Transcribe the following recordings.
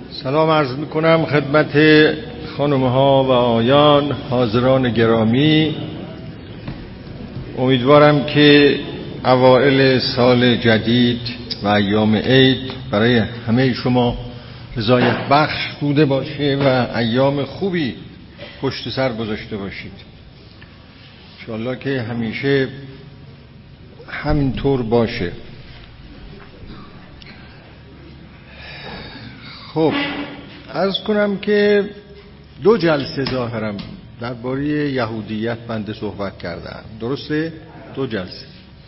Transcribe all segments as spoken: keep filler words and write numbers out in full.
سلام عرض میکنم خدمت خانم‌ها و آقایان حاضران گرامی. امیدوارم که اوائل سال جدید و ایام عید برای همه شما رضایت بخش بوده باشه و ایام خوبی پشت سر گذاشته باشید. انشاءالله که همیشه همینطور باشه. خب عرض کنم که دو جلسه ظاهرم درباره یهودیت بنده صحبت کردم، درسته؟ دو جلسه.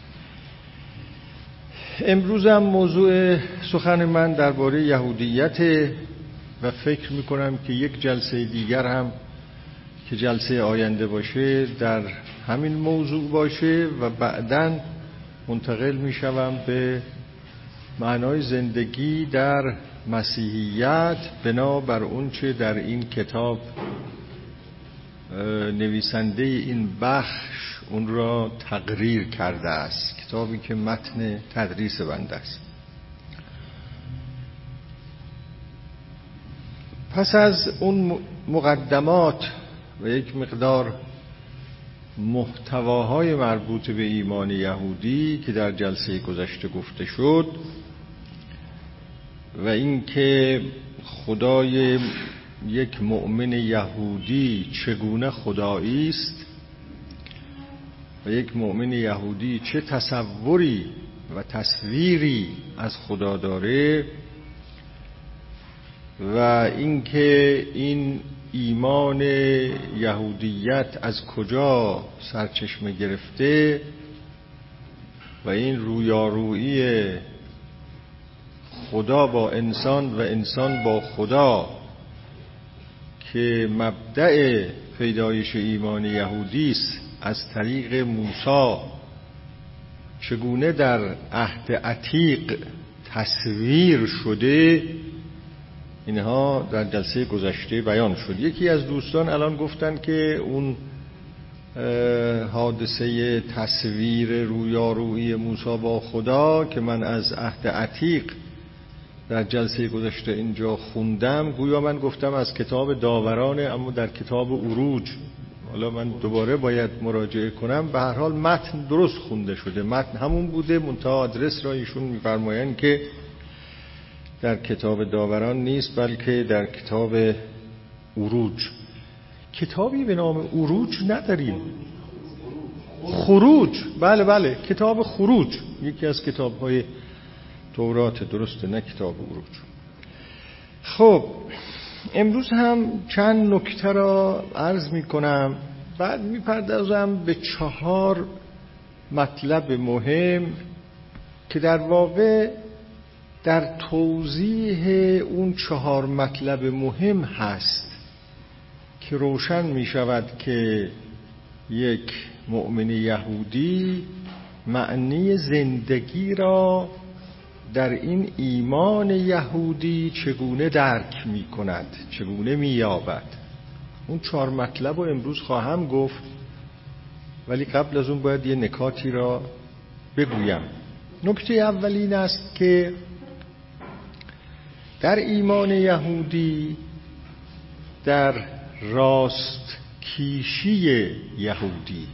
امروزم موضوع سخن من درباره یهودیت و فکر میکنم که یک جلسه دیگر هم که جلسه آینده باشه در همین موضوع باشه و بعداً منتقل میشوم به معنای زندگی در مسیحیت بنابر اون چه در این کتاب نویسنده این بخش اون را تقریر کرده است، کتابی که متن تدریس بنده است. پس از اون مقدمات و یک مقدار محتواهای مربوط به ایمان یهودی که در جلسه گذشته گفته شد و اینکه خدای یک مؤمن یهودی چگونه خدایی است و یک مؤمن یهودی چه تصوری و تصویری از خدا داره و اینکه این ایمان یهودیت از کجا سرچشمه گرفته و این رویارویی خدا با انسان و انسان با خدا که مبدأ پیدایش ایمان یهودی است از طریق موسی چگونه در عهد عتیق تصویر شده، اینها در جلسه گذشته بیان شد. یکی از دوستان الان گفتن که اون حادثه تصویر رویارویی موسی با خدا که من از عهد عتیق در جلسه گذشته اینجا خوندم، گویا من گفتم از کتاب داورانه، اما در کتاب عروج. حالا من دوباره باید مراجعه کنم. به هر حال متن درست خونده شده، متن همون بوده، منتها آدرس را ایشون میفرمایند که در کتاب داوران نیست بلکه در کتاب عروج. کتابی به نام عروج نداریم. خروج، بله بله کتاب خروج یکی از کتاب‌های تورات، درسته، نه کتاب عروج. خب امروز هم چند نکته را عرض می کنم، بعد می پردازم به چهار مطلب مهم که در واقع در توضیح اون چهار مطلب مهم هست که روشن می شود که یک مؤمن یهودی معنی زندگی را در این ایمان یهودی چگونه درک می کند، چگونه می یابد. اون چهار مطلب رو امروز خواهم گفت، ولی قبل از اون باید یه نکاتی را بگویم. نکته اول این است که در ایمان یهودی، در راست کیشی یهودی،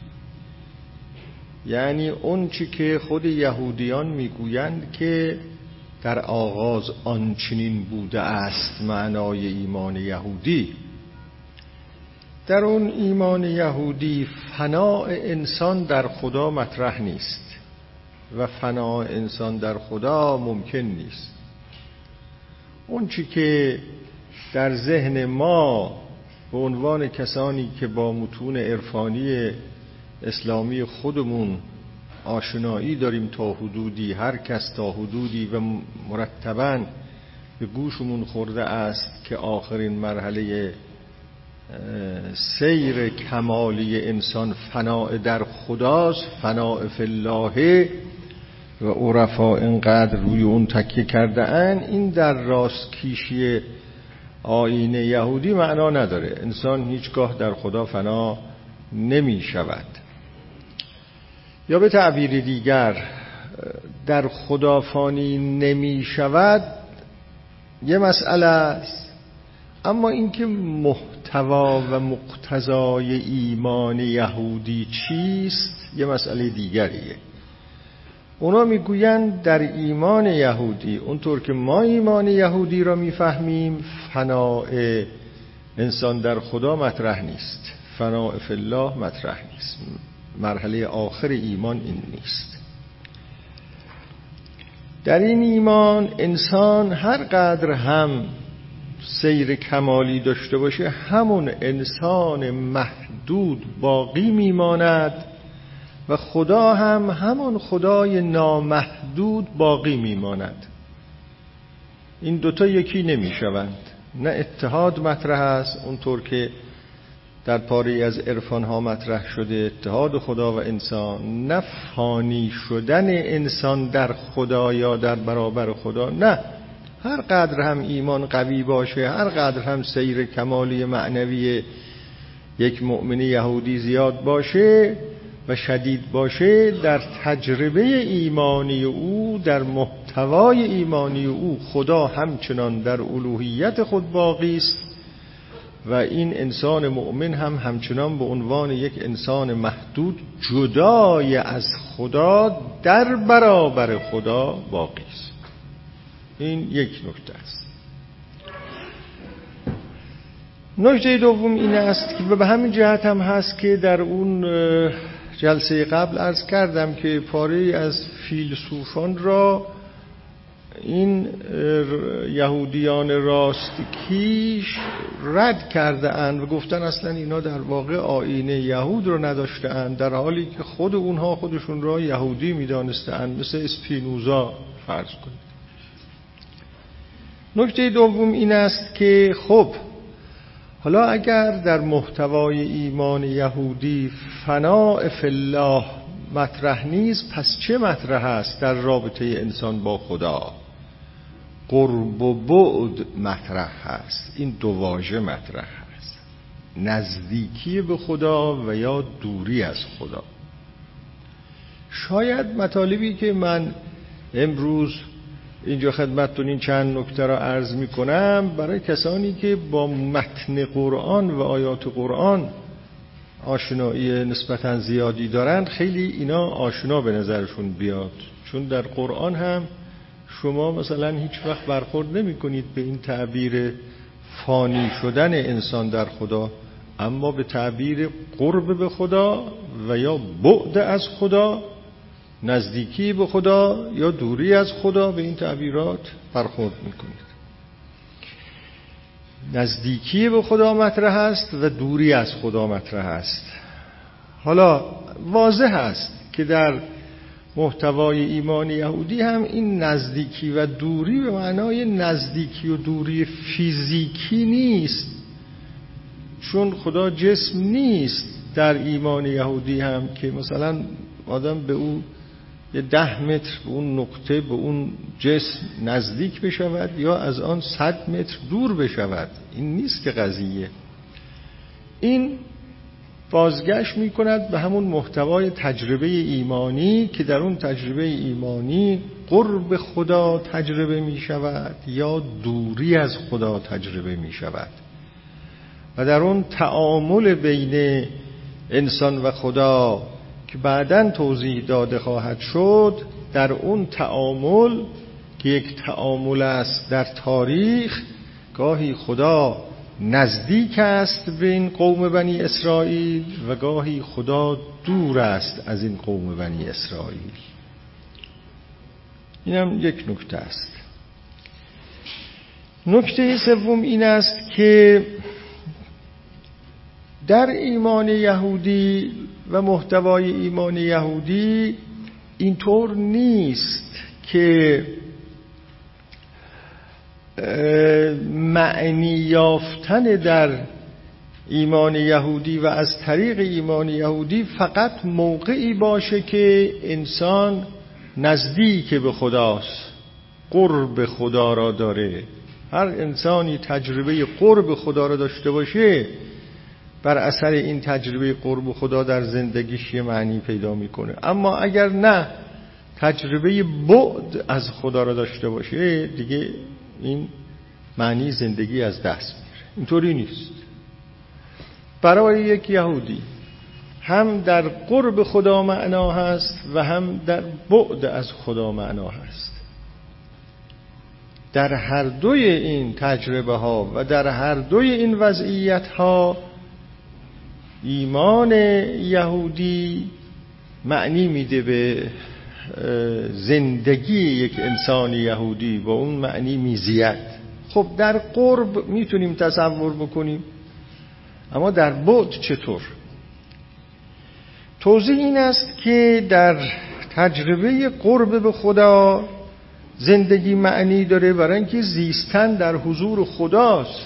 یعنی اون چی که خود یهودیان میگویند که در آغاز آنچنین بوده است، معنای ایمان یهودی، در اون ایمان یهودی فناء انسان در خدا مطرح نیست و فناء انسان در خدا ممکن نیست. اون چی که در ذهن ما به عنوان کسانی که با متون عرفانی اسلامی خودمون آشنایی داریم تا حدودی، هر کس تا حدودی و مرتباً به گوشمون خورده است که آخرین مرحله سیر کمالی انسان فناء در خداست، فناء فی الله، و عرفا اینقدر روی اون تکیه کرده ان، این در راست کیشی آیین یهودی معنا نداره. انسان هیچگاه در خدا فنا نمی شود. یا به تعبیر دیگر در خدا فانی نمی شود یه مسئله است، اما اینکه محتوا و مقتضای ایمان یهودی چیست یه مسئله دیگریه. اونا میگویند در ایمان یهودی اونطور که ما ایمان یهودی را میفهمیم فناء انسان در خدا مطرح نیست، فناء فی الله مطرح نیست، مرحله آخر ایمان این نیست. در این ایمان انسان هر قدر هم سیر کمالی داشته باشه همون انسان محدود باقی میماند و خدا هم همون خدای نامحدود باقی میماند. این دوتا یکی نمیشوند. نه اتحاد مطرح است اونطور که در پاره از عرفان ها مطرح شده، اتحاد خدا و انسان، نه فانی شدن انسان در خدا یا در برابر خدا. نه، هر قدر هم ایمان قوی باشه، هر قدر هم سیر کمالی معنوی یک مؤمن یهودی زیاد باشه و شدید باشه، در تجربه ایمانی او، در محتوای ایمانی او خدا همچنان در الوهیت خود باقی است و این انسان مؤمن هم همچنان به عنوان یک انسان محدود جدای از خدا در برابر خدا باقی است. این یک نکته است. نکته دوم این است که به همین جهت هم هست که در اون جلسه قبل عرض کردم که پاره از فیلسوفان را این یهودیان راستکیش رد کرده اند و گفتن اصلا اینا در واقع آیین یهود رو نداشته اند، در حالی که خود اونها خودشون را یهودی میدانسته اند، مثل اسپینوزا فرض کنید. نکته دوم این است که خب حالا اگر در محتوای ایمان یهودی فناء فی الله مطرح نیست، پس چه مطرح است در رابطه انسان با خدا؟ قرب و بعد مطرح هست. این دو واژه مطرح هست، نزدیکی به خدا و یا دوری از خدا. شاید مطالبی که من امروز اینجا خدمتتون این چند نکته را عرض می کنم برای کسانی که با متن قرآن و آیات قرآن آشنایی نسبتاً زیادی دارند خیلی اینا آشنا به نظرشون بیاد، چون در قرآن هم شما مثلا هیچ وقت برخورد نمی کنید به این تعبیر فانی شدن انسان در خدا، اما به تعبیر قرب به خدا و یا بعد از خدا، نزدیکی به خدا یا دوری از خدا، به این تعبیرات برخورد میکنید. نزدیکی به خدا مطرح است و دوری از خدا مطرح است. حالا واضح است که در محتوای ایمان یهودی هم این نزدیکی و دوری به معنای نزدیکی و دوری فیزیکی نیست، چون خدا جسم نیست. در ایمان یهودی هم که مثلا آدم به او یه ده متر به اون نقطه به اون جسم نزدیک بشود یا از آن صد متر دور بشود، این نیست که قضیه. این بازگشت می کند به همون محتوای تجربه ایمانی که در اون تجربه ایمانی قرب خدا تجربه می شود یا دوری از خدا تجربه می شود و در اون تعامل بین انسان و خدا که بعداً توضیح داده خواهد شد، در اون تعامل که یک تعامل است در تاریخ، گاهی خدا نزدیک است به این قوم بنی اسرائیل و گاهی خدا دور است از این قوم بنی اسرائیل. این هم یک نکته است. نکته سوم این است که در ایمان یهودی و محتوای ایمان یهودی اینطور نیست که معنی یافتن در ایمان یهودی و از طریق ایمان یهودی فقط موقعی باشه که انسان نزدیک به خداست، قرب خدا را داره. هر انسانی تجربه قرب خدا را داشته باشه، بر اثر این تجربه قرب خدا در زندگیش یه معنی پیدا میکنه. اما اگر نه تجربه بعد از خدا را داشته باشه، دیگه این معنی زندگی از دست میره. اینطوری نیست. برای یک یهودی هم در قرب خدا معنا هست و هم در بعد از خدا معنا هست. در هر دوی این تجربه ها و در هر دوی این وضعیت ها ایمان یهودی معنی میده به زندگی یک انسان یهودی، با اون معنی میزید. خب در قرب میتونیم تصور بکنیم، اما در بعد چطور؟ توضیح این است که در تجربه قرب به خدا زندگی معنی داره برای اینکه زیستن در حضور خداست.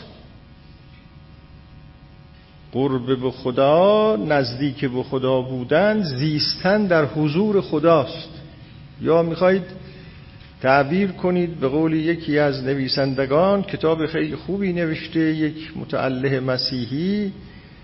قرب به خدا، نزدیک به خدا بودن، زیستن در حضور خداست. یا میخواید تعبیر کنید به قول یکی از نویسندگان، کتاب خیلی خوبی نوشته، یک متعله مسیحی،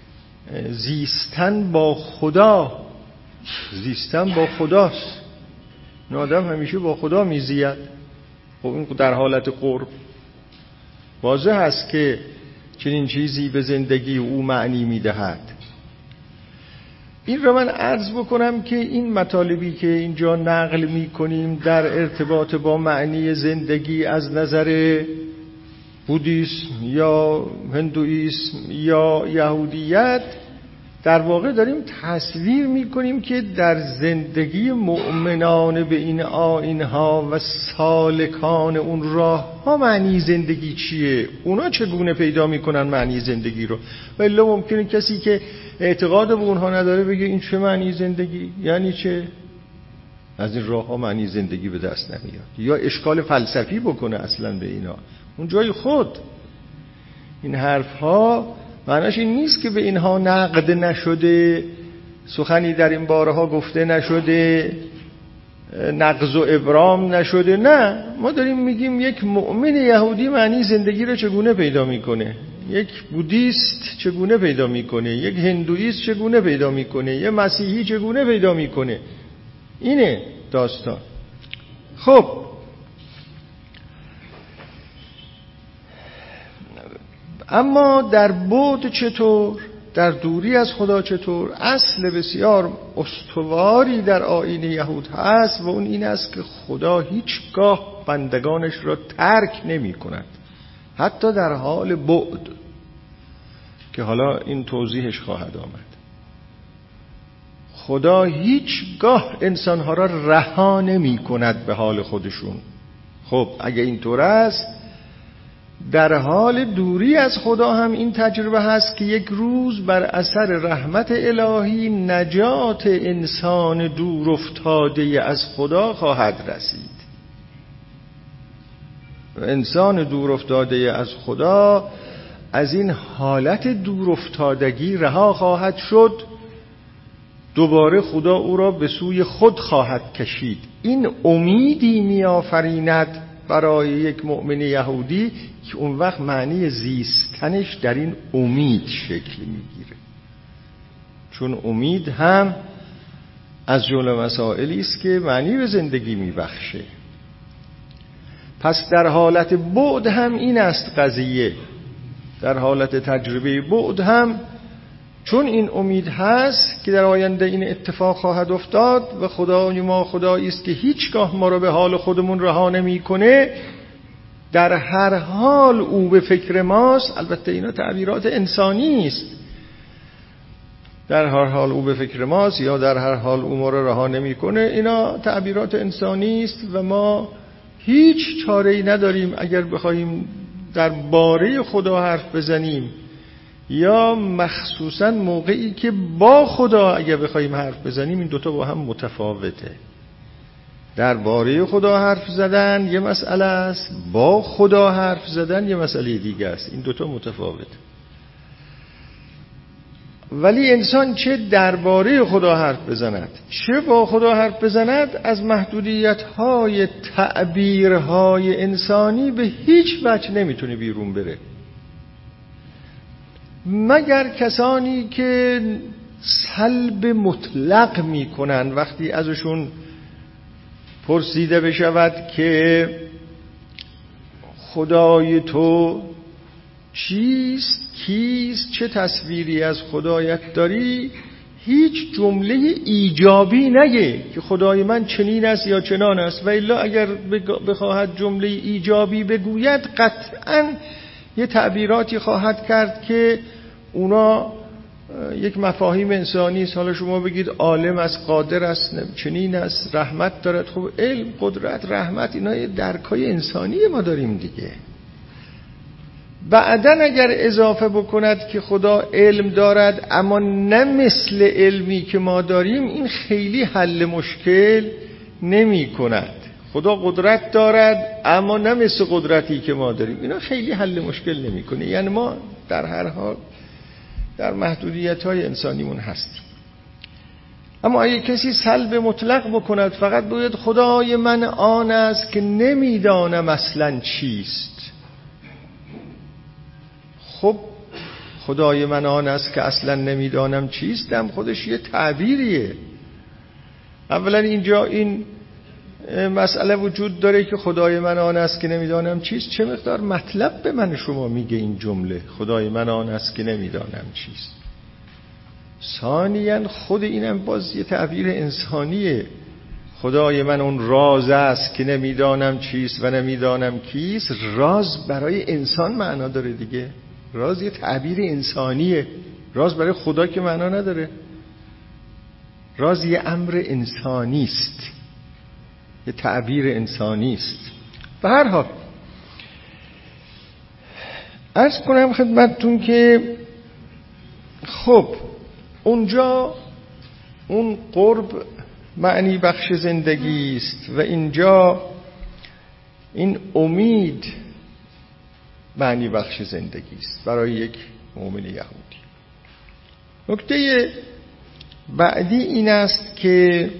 زیستن با خدا. زیستن با خداست. این آدم همیشه با خدا میزید. خب این در حالت قرب واضح است که چنین چیزی به زندگی او معنی میدهد. این را من عرض بکنم که این مطالبی که اینجا نقل میکنیم در ارتباط با معنی زندگی از نظر بودیسم یا هندویسم یا یهودیت، در واقع داریم تصویر میکنیم که در زندگی مؤمنان به این آیین‌ها و سالکان اون راه ها معنی زندگی چیه، اونا چگونه پیدا میکنن معنی زندگی رو. و الا ممکنه کسی که اعتقاد به اونها نداره بگه این چه معنی زندگی، یعنی چه؟ از این راه ها معنی زندگی به دست نمیاد. یا اشکال فلسفی بکنه اصلا به اینا. اون جای خود این حرف ها معناش این نیست که به اینها نقد نشده، سخنی در این بارها گفته نشده، نقض و ابرام نشده. نه، ما داریم میگیم یک مؤمن یهودی معنی زندگی رو چگونه پیدا میکنه، یک بودیست چگونه پیدا میکنه، یک هندویست چگونه پیدا میکنه، یک مسیحی چگونه پیدا میکنه. اینه داستان. خب اما در بعد چطور؟ در دوری از خدا چطور؟ اصل بسیار استواری در آیین یهود هست و اون این است که خدا هیچگاه بندگانش را ترک نمی کند، حتی در حال بعد، که حالا این توضیحش خواهد آمد. خدا هیچگاه انسانها را رها نمی کند به حال خودشون. خب اگه اینطور است، در حال دوری از خدا هم این تجربه هست که یک روز بر اثر رحمت الهی نجات انسان دور افتاده از خدا خواهد رسید. انسان دور افتاده از خدا از این حالت دور افتادگی رها خواهد شد، دوباره خدا او را به سوی خود خواهد کشید. این امیدی می‌آفریند برای یک مؤمن یهودی که اون وقت معنی زیستنش در این امید شکل میگیره، چون امید هم از جمله مسائلی است که معنی به زندگی میبخشه. پس در حالت بعد هم این است قضیه. در حالت تجربه بعد هم چون این امید هست که در آینده این اتفاق خواهد افتاد و خدای ما خدایی است که هیچگاه ما رو به حال خودمون رها نمی‌کنه، در هر حال او به فکر ماست. البته اینا تعبیرات انسانی است. در هر حال او به فکر ماست یا در هر حال او ما رو رها نمی‌کنه، اینا تعبیرات انسانی است و ما هیچ چاره‌ای نداریم اگر بخوایم در باره خدا حرف بزنیم، یا مخصوصا موقعی که با خدا اگر بخوایم حرف بزنیم. این دوتا با هم متفاوته. در باره خدا حرف زدن یه مسئله است، با خدا حرف زدن یه مسئله دیگه است. این دوتا متفاوته. ولی انسان چه درباره خدا حرف بزند چه با خدا حرف بزند، از محدودیت‌های تعبیرهای انسانی به هیچ وجه نمیتونه بیرون بره، مگر کسانی که سلب مطلق میکنن. وقتی ازشون پرسیده بشود که خدای تو چیست، کیست، چه تصویری از خدایت داری، هیچ جمله ایجابی نگه که خدای من چنین است یا چنان است، و الا اگر بخواهد جمله ایجابی بگوید قطعاً یه تعبیراتی خواهد کرد که اونا یک مفاهیم انسانی است. حالا شما بگید عالم است، قادر است، چنین است، رحمت دارد. خب علم، قدرت، رحمت، اینا یه درکای انسانی ما داریم دیگه. بعداً اگر اضافه بکند که خدا علم دارد اما نه مثل علمی که ما داریم، این خیلی حل مشکل نمی کند. خدا قدرت دارد اما نه مثل قدرتی که ما داریم، اینا خیلی حل مشکل نمی کنه. یعنی ما در هر حال در محدودیت‌های انسانیمون هستیم. اما اگه کسی سلب مطلق بکند، فقط باید خدای من آن است که نمیدانم اصلاً چیست. خب خدای من آن است که اصلا نمیدانم چیست هم خودش یه تعبیریه. اولا اینجا این مسئله وجود داره که خدای من آن است که نمیدانم چیست، چه مقدار مطلب به من شما میگه این جمله خدای من آن است که نمیدانم چیست. ثانیاً خود اینم باز یه تعبیر انسانیه. خدای من اون راز است که نمیدانم چیست و نمیدانم کیست. راز برای انسان معنا داره دیگه. راز یه تعبیر انسانیه. راز برای خدا که معنا نداره. راز یه امر انسانی است، یه تعبیر انسانی است. به هر حال عرض کنم خدمتتون که خب اونجا اون قرب معنی بخش زندگی است و اینجا این امید معنی بخش زندگی است برای یک مؤمن یهودی. نکته بعدی این است که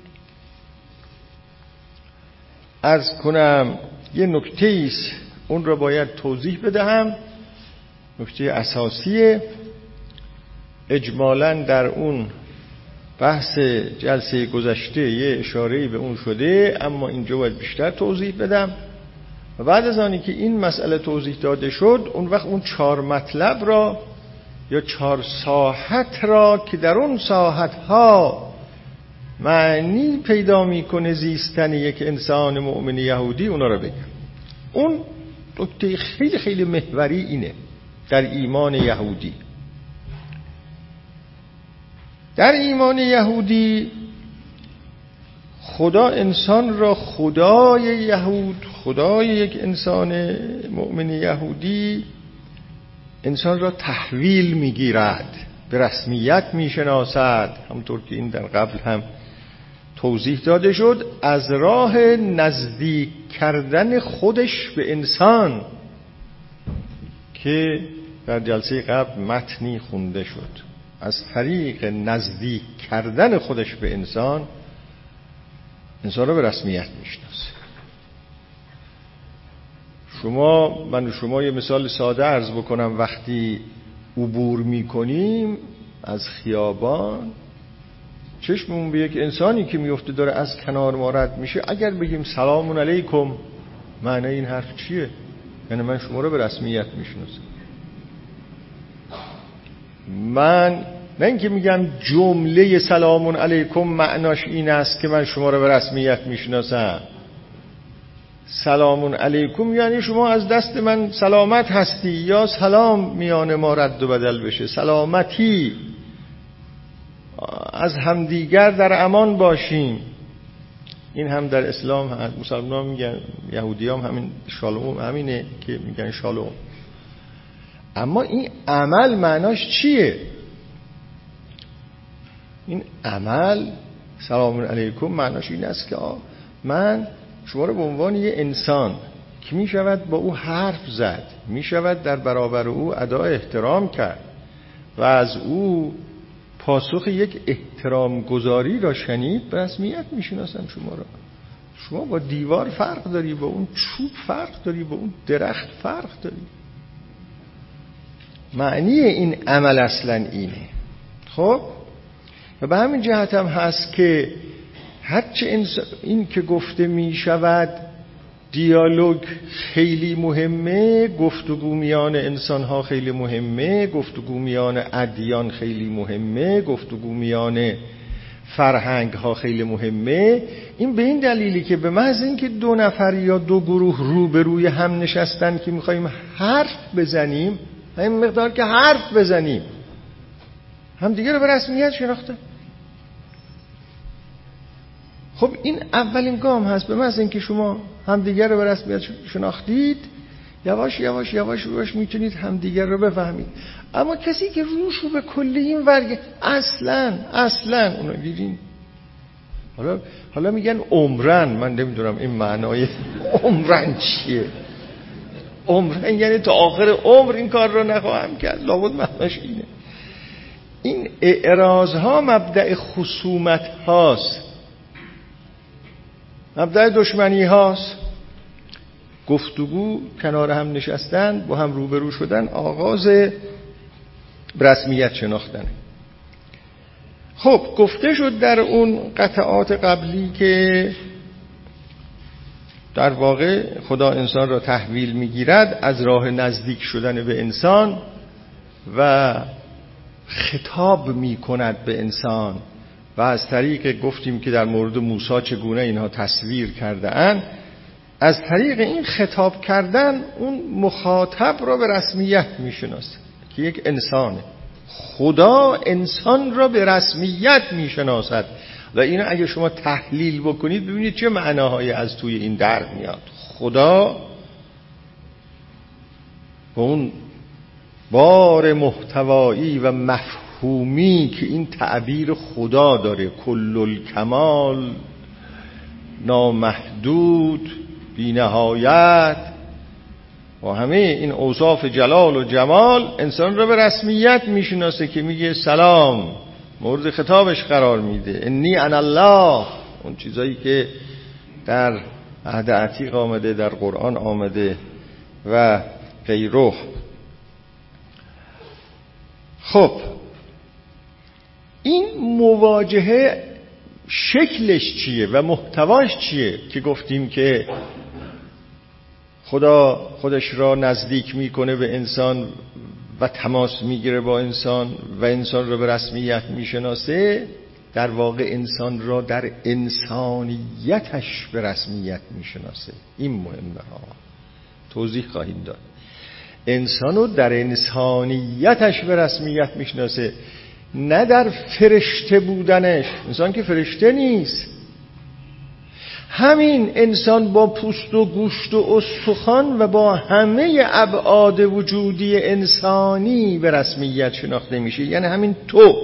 عرض کنم یه نکته است، اون رو باید توضیح بدهم. نکته اساسیه، اجمالاً در اون بحث جلسه گذشته یه اشاره‌ای به اون شده، اما اینجا باید بیشتر توضیح بدم. و بعد از آنی که این مسئله توضیح داده شد، اون وقت اون چهار مطلب را یا چهار ساحت را که در اون ساحت ها معنی پیدا میکنه زیستن یک انسان مؤمن یهودی، اونا را بگم. اون نکته خیلی خیلی محوری اینه در ایمان یهودی. در ایمان یهودی خدا انسان را، خدای یهود، خدای یک انسان مؤمن یهودی انسان را تحویل میگیرد، به رسمیت میشناسد، همونطور که این در قبل هم توضیح داده شد، از راه نزدیک کردن خودش به انسان که در جلسه قبل متنی خونده شد. از طریق نزدیک کردن خودش به انسان، انسان را به رسمیت میشناسه. شما من و شما یه مثال ساده عرض بکنم. وقتی عبور میکنیم از خیابان، چشممون به یک انسانی که میفته داره از کنار ما رد میشه، اگر بگیم سلام علیکم، معنی این حرف چیه؟ یعنی من شما رو به رسمیت میشناسم. من نه اینکه میگم جمله سلام علیکم معناش این است که من شما رو به رسمیت میشناسم. سلام علیکم یعنی شما از دست من سلامت هستی، یا سلام میان ما رد و بدل بشه، سلامتی، از همدیگر در امان باشیم. این هم در اسلام هست. مسلمان میگن، یهودی هم همین شالوم همینه که میگن شالوم. اما این عمل معناش چیه؟ این عمل سلام علیکم معناش این است که من شما رو به عنوان یه انسان که می شود با او حرف زد، می شود در برابر او ادای احترام کرد و از او پاسخ یک احترام گذاری را شنید، به رسمیت می شناسم شما را. شما با دیوار فرق داری، با اون چوب فرق داری، با اون درخت فرق داری. معنی این عمل اصلا اینه. خب و به همین جهت هم هست که هرچه این که گفته می شود دیالوگ خیلی مهمه، گفتگو میان انسان ها خیلی مهمه، گفتگو میان ادیان خیلی مهمه، گفتگو میان فرهنگ ها خیلی مهمه. این به این دلیلی که به محض اینکه دو نفر یا دو گروه روبروی هم نشستن که میخوایم حرف بزنیم، همین مقدار که حرف بزنیم هم دیگه رو به رسمیت شناخته. خب این اولین گام هست. به محض اینکه شما همدیگر رو به رسمیت شناختید، یواش یواش یواش یواش میتونید همدیگر رو بفهمید. اما کسی که روش رو به کلی این ورگه اصلا اصلا اونو دیدین، حالا حالا میگن عمرن، من نمیدونم این معنای عمرن چیه. عمرن یعنی تا آخر عمر این کار رو نخواهم کرد، لابد معناش اینه. این اعراض ها مبدأ خصومت هاست، مبدأ دشمنی هاست. گفتگو، کنار هم نشستن، با هم روبرو شدن، آغاز رسمیت شناختن. خب گفته شد در اون قطعات قبلی که در واقع خدا انسان را تحویل میگیرد از راه نزدیک شدن به انسان و خطاب میکند به انسان و از طریق، گفتیم که در مورد موسی چگونه اینها تصویر کرده اند، از طریق این خطاب کردن اون مخاطب را به رسمیت میشناسه که یک انسانه. خدا انسان را به رسمیت میشناسد و اینو اگه شما تحلیل بکنید ببینید چه معناهایی از توی این در میاد. خدا با اون بار محتوایی و مفهومی که این تعبیر خدا داره، کل الکمال، نامحدود، بی نهایت، و همه این اوصاف جلال و جمال انسان را به رسمیت میشناسه که میگه سلام، مورد خطابش قرار میده. انی انا الله، اون چیزایی که در عهد عتیق آمده، در قرآن آمده و غیره. خب این مواجهه شکلش چیه و محتواش چیه که گفتیم که خدا خودش را نزدیک میکنه به انسان و تماس میگیره با انسان و انسان را به رسمیت میشناسه. در واقع انسان را در انسانیتش به رسمیت میشناسه. این مهمه ها، توضیح خواهیم داد. انسان رو در انسانیتش به رسمیت میشناسه، نه در فرشته بودنش. انسان که فرشته نیست. همین انسان با پوست و گوشت و استخوان و با همه ابعاد وجودی انسانی به رسمیت شناخته میشه، یعنی همین تو.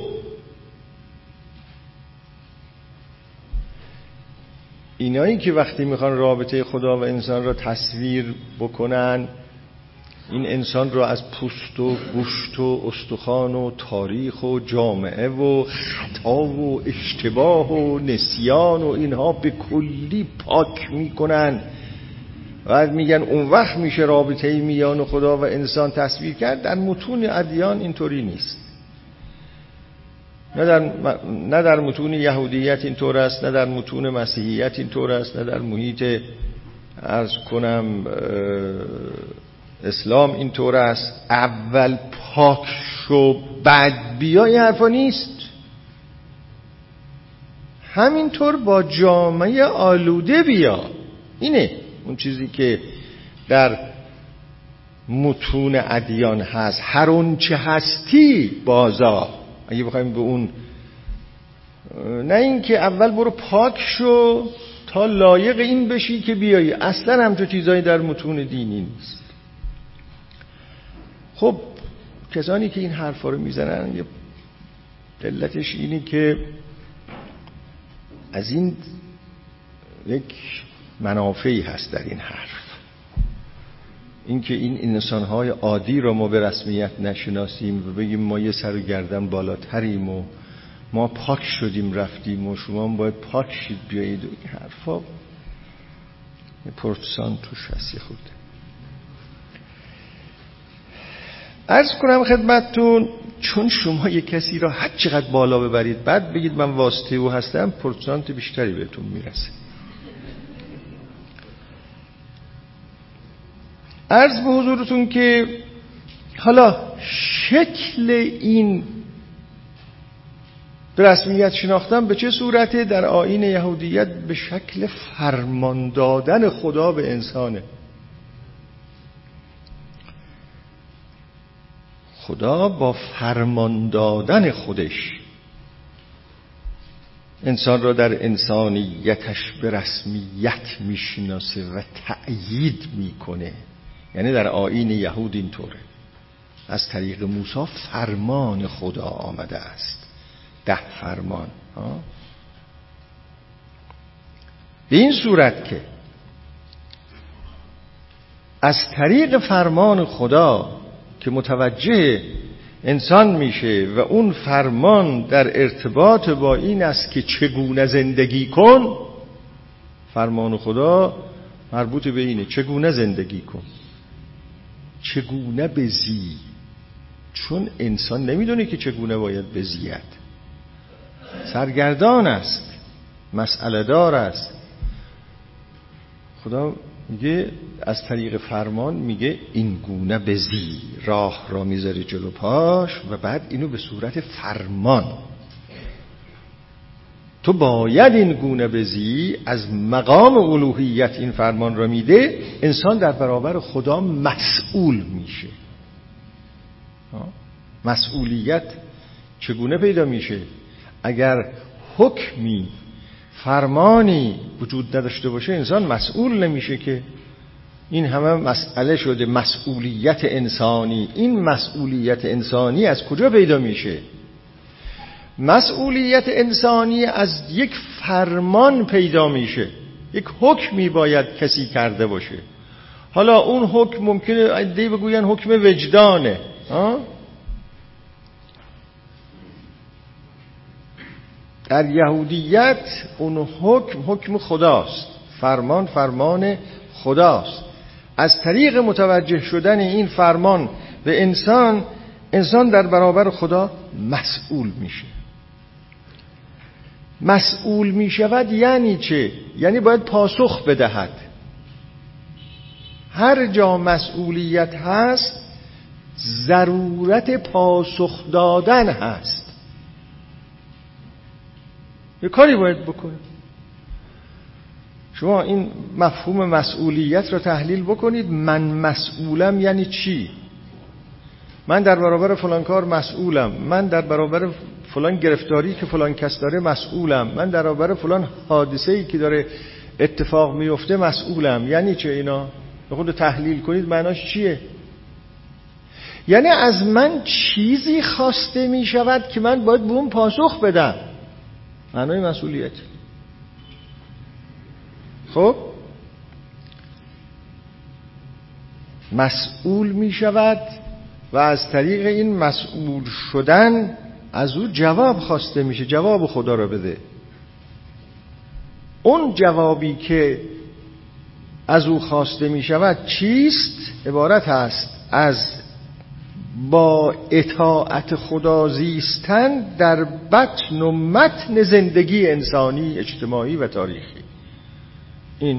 اینایی که وقتی میخوان رابطه خدا و انسان را تصویر بکنن، این انسان را از پوست و گوشت و استخوان و تاریخ و جامعه و خطا و اشتباه و نسیان و اینها به کلی پاک میکنن و میگن اون وقت میشه رابطه میان خدا و انسان تصویر کرد. در متون ادیان اینطوری نیست. نه در, نه در متون یهودیت اینطور است، نه در متون مسیحیت اینطور است، نه در محیط عرض کنم اسلام اینطور است. اول پاک شو بعد بیا، این حرفا نیست. همینطور با جامعه آلوده بیا. اینه اون چیزی که در متون ادیان هست. هر اون چه هستی بازا، اگه بخوایم به اون، نه این که اول برو پاک شو تا لایق این بشی که بیایی. اصلا همچون چیزایی در متون دینی نیست. خب کسانی که این حرفا رو میزنن، یه علتش اینی که از این یک منافعی هست در این حرف، اینکه این انسان‌های عادی رو ما به رسمیت نشناسیم و بگیم ما یه سر و گردن بالاتریم و ما پاک شدیم رفتیم و شما هم باید پاک شید بیایید. این حرفا پروتستان توش هست. خود عرض کنم خدمتتون، چون شما یک کسی را هر چقدر بالا ببرید بعد بگید من واسطه او هستم، پروتستانت بیشتری بهتون میرسه. عرض به حضورتون که حالا شکل این به رسمیت شناختن به چه صورته؟ در آیین یهودیت به شکل فرمان دادن خدا به انسانه. خدا با فرمان دادن خودش انسان را در انسانیتش به رسمیت میشناسه و تأیید میکنه. یعنی در آیین یهود اینطوره، از طریق موسی فرمان خدا آمده است، ده فرمان ها. به این صورت که از طریق فرمان خدا که متوجه انسان میشه و اون فرمان در ارتباط با این است که چگونه زندگی کن، فرمان خدا مربوط به اینه، چگونه زندگی کن، چگونه بزی، چون انسان نمیدونه که چگونه باید بزید، سرگردان است، مسئله دار است. خدا میگه از طریق فرمان میگه این گونه بزی، راه را میذاره جلو پاش و بعد اینو به صورت فرمان تو باید این گونه بزی. از مقام الوهیت این فرمان را میده، انسان در برابر خدا مسئول میشه. مسئولیت چگونه پیدا میشه؟ اگر حکمی فرمانی وجود نداشته باشه انسان مسئول نمیشه که. این همه مسئله شده مسئولیت انسانی. این مسئولیت انسانی از کجا پیدا میشه؟ مسئولیت انسانی از یک فرمان پیدا میشه. یک حکمی باید کسی کرده باشه. حالا اون حکم ممکنه عده‌ای بگوین حکم وجدانه، ها؟ در یهودیت اون حکم حکم خداست، فرمان فرمان خداست. از طریق متوجه شدن این فرمان به انسان، انسان در برابر خدا مسئول میشه. مسئول میشود یعنی چه؟ یعنی باید پاسخ بدهد. هر جا مسئولیت هست ضرورت پاسخ دادن هست. یه کاری باید بکنید. شما این مفهوم مسئولیت رو تحلیل بکنید. من مسئولم یعنی چی؟ من در برابر فلان کار مسئولم، من در برابر فلان گرفتاری که فلان کس داره مسئولم، من در برابر فلان حادثه‌ای که داره اتفاق میفته مسئولم. یعنی چه اینا؟ خود تحلیل کنید معناش چیه؟ یعنی از من چیزی خواسته می شود که من باید به اون پاسخ بدم. معنای مسئولیت. خب مسئول می شود و از طریق این مسئول شدن از او جواب خواسته میشه، جواب خدا رو بده. اون جوابی که از او خواسته می شود چیست؟ عبارت است از با اطاعت خدا زیستن در بطن و متن زندگی انسانی، اجتماعی و تاریخی. این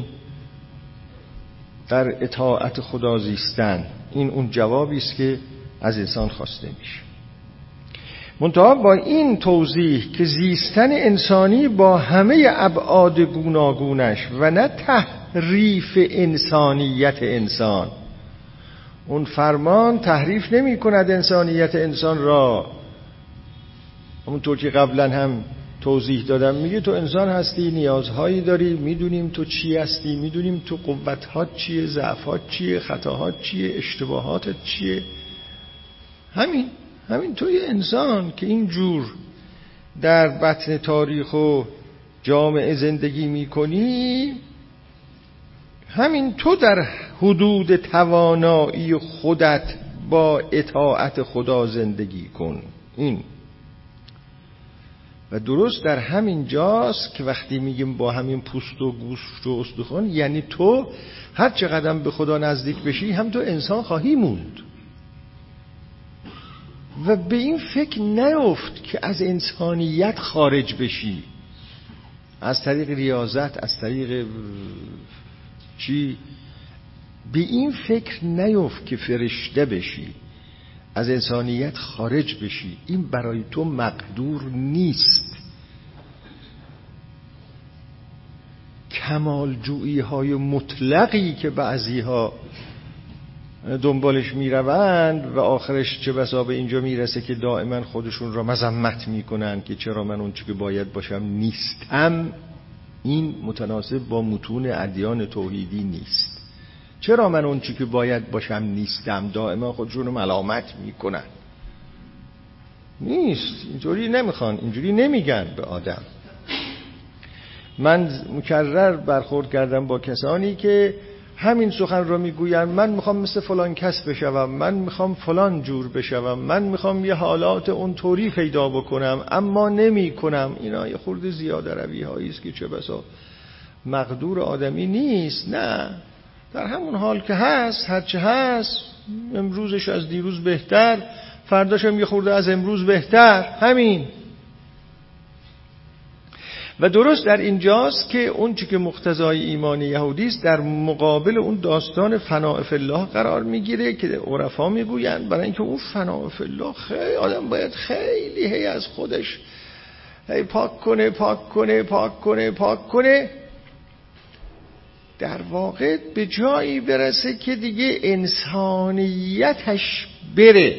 در اطاعت خدا زیستن، این اون جوابی است که از انسان خواسته میشه. منتها با این توضیح که زیستن انسانی با همه ابعاد گوناگونش و نه تحریف انسانیت انسان. اون فرمان تحریف نمی کند انسانیت انسان را. همونطور که قبلا هم توضیح دادم، میگه تو انسان هستی، نیازهایی داری، میدونیم تو چی هستی، میدونیم تو قوت‌هات چیه، ضعفات چیه، خطاهات چیه، اشتباهاتت چیه. همین همین توی انسان که اینجور در بطن تاریخ و جامعه زندگی میکنی، همین تو در حدود توانایی خودت با اطاعت خدا زندگی کن. این و درست در همین جاست که وقتی میگیم با همین پوست و گوشت و استخوان، یعنی تو هر چه قدم به خدا نزدیک بشی هم تو انسان خواهی موند. و به این فکر نیفت که از انسانیت خارج بشی از طریق ریاضت، از طریق چی، به این فکر نیفت که فرشته بشی، از انسانیت خارج بشی، این برای تو مقدور نیست. کمال جویی های مطلقی که بعضی ها دنبالش میروند و آخرش چه بسا به اینجا میرسه که دائما خودشون را مذمت میکنن که چرا من اون چی که باید باشم نیستم، این متناسب با متون ادیان توحیدی نیست. چرا من اون چی که باید باشم نیستم، دائما خودشون رو ملامت میکنن. نیست، اینجوری نمیخوان، اینجوری نمیگن به آدم. من مکرر برخورد کردم با کسانی که همین سخن رو میگوین، من میخوام مثل فلان کس بشوم، من میخوام فلان جور بشوم، من میخوام یه حالات اونطوری پیدا بکنم اما نمی کنم. اینا یه خورده زیاده روی هایی است که چه بسا مقدور آدمی نیست. نه، در همون حال که هست، هرچه هست، امروزش از دیروز بهتر، فرداش هم یه خورده از امروز بهتر، همین. و درست در اینجاست که اون چی که مقتضای ایمان یهودی است در مقابل اون داستان فناء فی الله قرار میگیره که عرفا میگویند، برای اینکه اون فناء فی الله خیلی آدم باید خیلی هی از خودش هی پاک کنه پاک کنه پاک کنه پاک کنه، در واقع به جایی برسه که دیگه انسانیتش بره،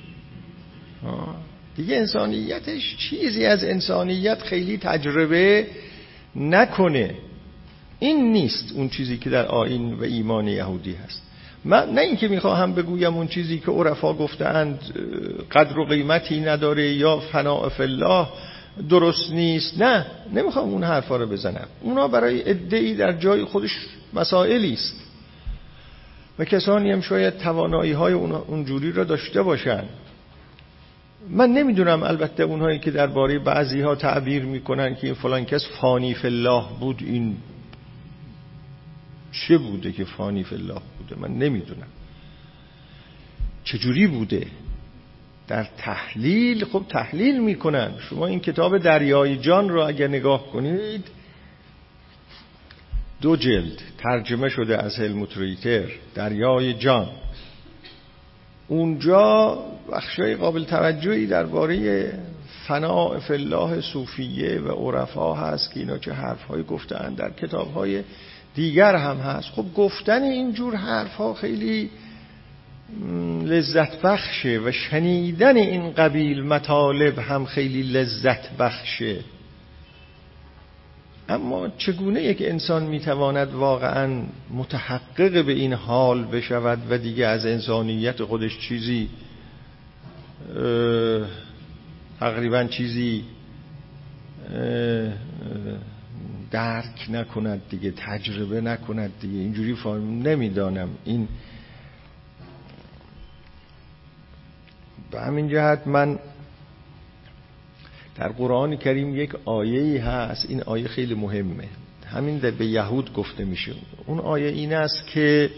دیگه انسانیتش چیزی از انسانیت خیلی تجربه نکنه. این نیست اون چیزی که در آیین و ایمان یهودی هست. من نه اینکه میخواهم بگویم اون چیزی که عرفا گفتند قدر و قیمتی نداره یا فناء فی الله درست نیست، نه، نمیخوام اون حرفا رو بزنم. اونا برای عده‌ای در جای خودش مسائلی است و کسانی هم شاید توانایی های اونجوری را داشته باشن. من نمیدونم، البته اونهایی که درباره بعضی ها تعبیر میکنن که این فلان کس فانی فی الله بود، این چه بوده که فانی فی الله بوده؟ من نمیدونم چجوری بوده. در تحلیل خب تحلیل میکنن. شما این کتاب دریای جان رو اگر نگاه کنید، دو جلد ترجمه شده از هلموت ریتر، دریای جان، اونجا بخشای قابل توجهی درباره فناء فی الله صوفیه و عرفا هست که اینا چه حرفهایی گفتن. در کتابهای دیگر هم هست. خب گفتن اینجور حرفها خیلی لذت بخشه و شنیدن این قبیل مطالب هم خیلی لذت بخشه. اما چگونه یک انسان میتواند واقعا متحقق به این حال بشود و دیگه از انسانیت خودش چیزی تقریبا چیزی درک نکند دیگه، تجربه نکند دیگه، اینجوری فهم نمیدانم. این به همین جهت من در قرآن کریم یک آیه‌ای هست، این آیه خیلی مهمه، همین به یهود گفته میشه. اون آیه این است که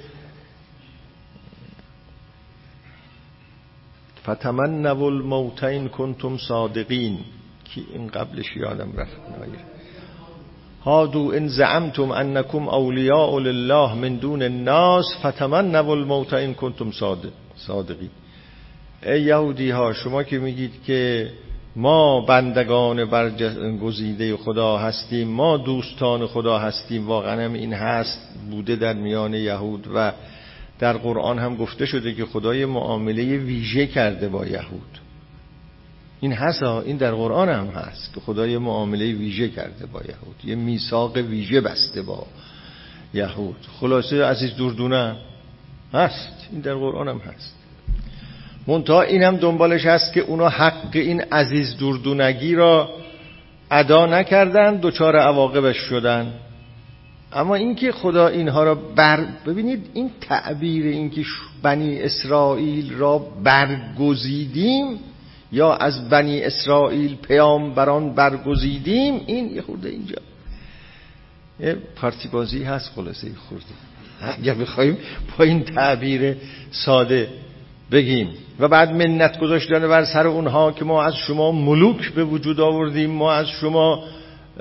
فتمنوا الموت ان کنتم صادقین، که این قبلش یادم رفت آیه هادو ان زعمتم انکم اولیاء لله من دون الناس فتمنوا الموت ان کنتم صادقین. ای یهودی ها، شما که میگید که ما بندگان برگزیده خدا هستیم، ما دوستان خدا هستیم، واقعا هم این هست، بوده در میان یهود و در قرآن هم گفته شده که خدای معامله ویژه کرده با یهود. این هست، این در قرآن هم هست که خدای معامله ویژه کرده با یهود، یه میثاق ویژه بسته با یهود. خلاصه عزیز دردونه هست، این در قرآن هم هست. منتها این هم دنبالش هست که اونا حق این عزیز دردونگی را ادا نکردن، دچار عواقبش شدن. اما این که خدا اینها را بر ببینید، این تعبیر این که بنی اسرائیل را برگزیدیم یا از بنی اسرائیل پیامبران برگزیدیم، این یه خورده اینجا یه پارتی بازی هست. خلاصه یه خورده اگر بخوایم با این تعبیر ساده بگیم و بعد منت گذاشتن بر سر اونها که ما از شما ملوک به وجود آوردیم، ما از شما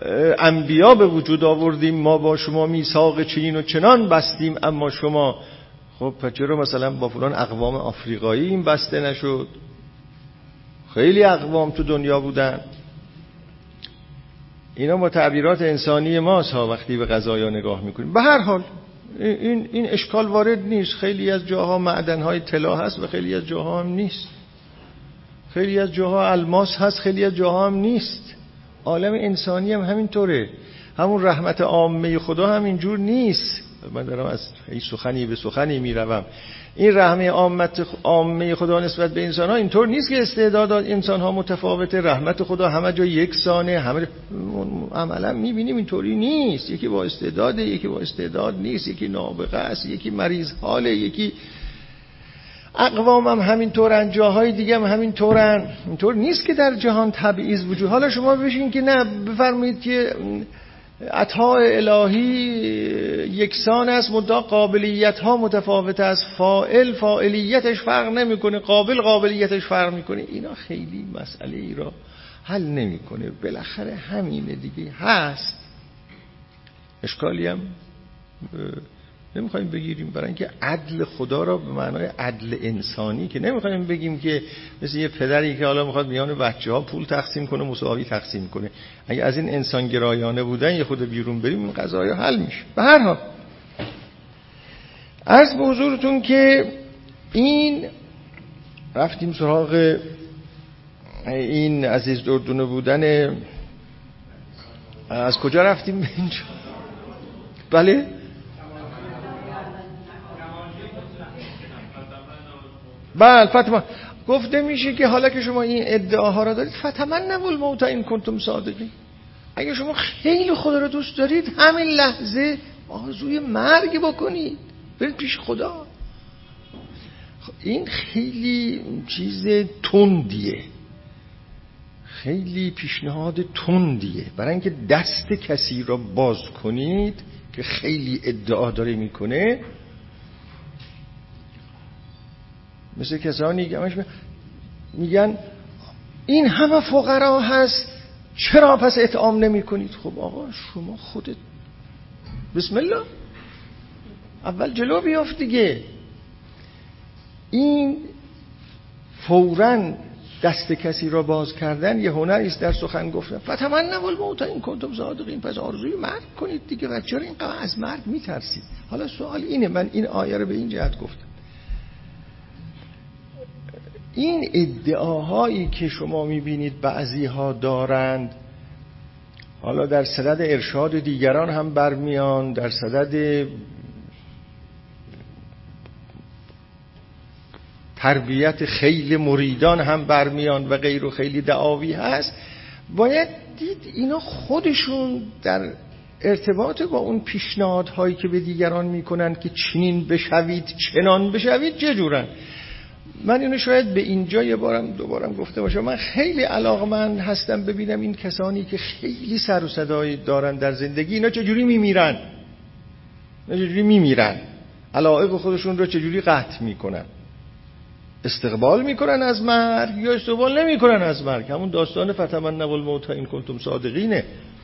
انبیا به وجود آوردیم، ما با شما میثاق چنین و چنان بستیم، اما شما خب پس چرا مثلا با فلان اقوام آفریقایی این بسته نشد؟ خیلی اقوام تو دنیا بودن. اینا با تعبیرات انسانی ماست ها وقتی به قضایا نگاه میکنیم. به هر حال این این اشکال وارد نیست. خیلی از جاها معدن‌های طلا هست و خیلی از جاها هم نیست. خیلی از جاها الماس هست، خیلی از جاها هم نیست. عالم انسانی هم همینطوره. همون رحمت عامه خدا هم اینجور نیست. من دارم از این سخنی به سخنی میروم. این رحمت عامه عامه خدا نسبت به انسان ها اینطور نیست که استعداد انسان ها متفاوته، رحمت خدا همه جا یکسانه. همه عملا میبینیم اینطوری نیست. یکی با استعداده، یکی با استعداد نیست، یکی نابغه است، یکی مریض حاله، یکی اقوام هم همینطورن، جاهای دیگه هم همینطورن. اینطور نیست که در جهان تبعیض وجود. حالا شما بشین که نه بفرمایید که عطا الهی یکسان است، مدام قابلیت ها متفاوت است، فاعل فاعلیتش فرق نمیکنه، قابل قابلیتش فرق میکنه. اینا خیلی مسئله ای را حل نمیکنه. بالاخره همینه دیگه هست. اشکالی هم نمیخوایم بگیریم، برای اینکه عدل خدا را به معنای عدل انسانی که نمیخوایم بگیم که مثل یه پدری که حالا میخواد میان بچه ها پول تقسیم کنه مساوی تقسیم کنه. اگه از این انسان گرایانه بودن یه خود بیرون بریم این قضایا حل میشه. به هر حال عرض به حضورتون که این رفتیم سراغ این عزیز دردونه بودن. از کجا رفتیم به اینجا؟ بله بله فتمان. گفته میشه که حالا که شما این ادعاها را دارید فتمنوا الموت ان کنتم صادقین، اگه شما خیلی خدا را دوست دارید همین لحظه آرزوی مرگ بکنید، برید پیش خدا. این خیلی چیز تندیه، خیلی پیشنهاد تندیه برای اینکه دست کسی را باز کنید که خیلی ادعا داره میکنه. مثل کسانی که میگن این همه فقرا هست چرا پس اطعام نمی کنید؟ خب آقا شما خودت بسم الله اول جلو بیافت دیگه. این فوراً دست کسی را باز کردن یه هنری است در سخن گفتن. فتمنوا الموت ان کنتم صادقین، پس آرزوی مرگ کنید دیگه. و چرا اینقدر از مرگ میترسید؟ حالا سوال اینه، من این آیه رو به این جهت گفتم. این ادعاهایی که شما میبینید بعضی ها دارند، حالا در صدد ارشاد دیگران هم برمیان، در صدد تربیت خیل مریدان هم برمیان و غیر و خیلی دعاوی هست. باید دید اینا خودشون در ارتباط با اون پیشنهادهایی که به دیگران میکنن که چنین بشوید چنان بشوید چه جورن. من اینو شاید به اینجا یه بارم دوبارم گفته باشم، من خیلی علاقمند هستم ببینم این کسانی که خیلی سر و صدایی دارن در زندگی اینا چجوری میمیرن، اینا چجوری میمیرن، علایق خودشون رو چجوری قطع میکنن، استقبال میکنن از مرگ یا استقبال نمیکنن از مرگ. همون داستان فتمنوا الموت ان کنتم صادقینه.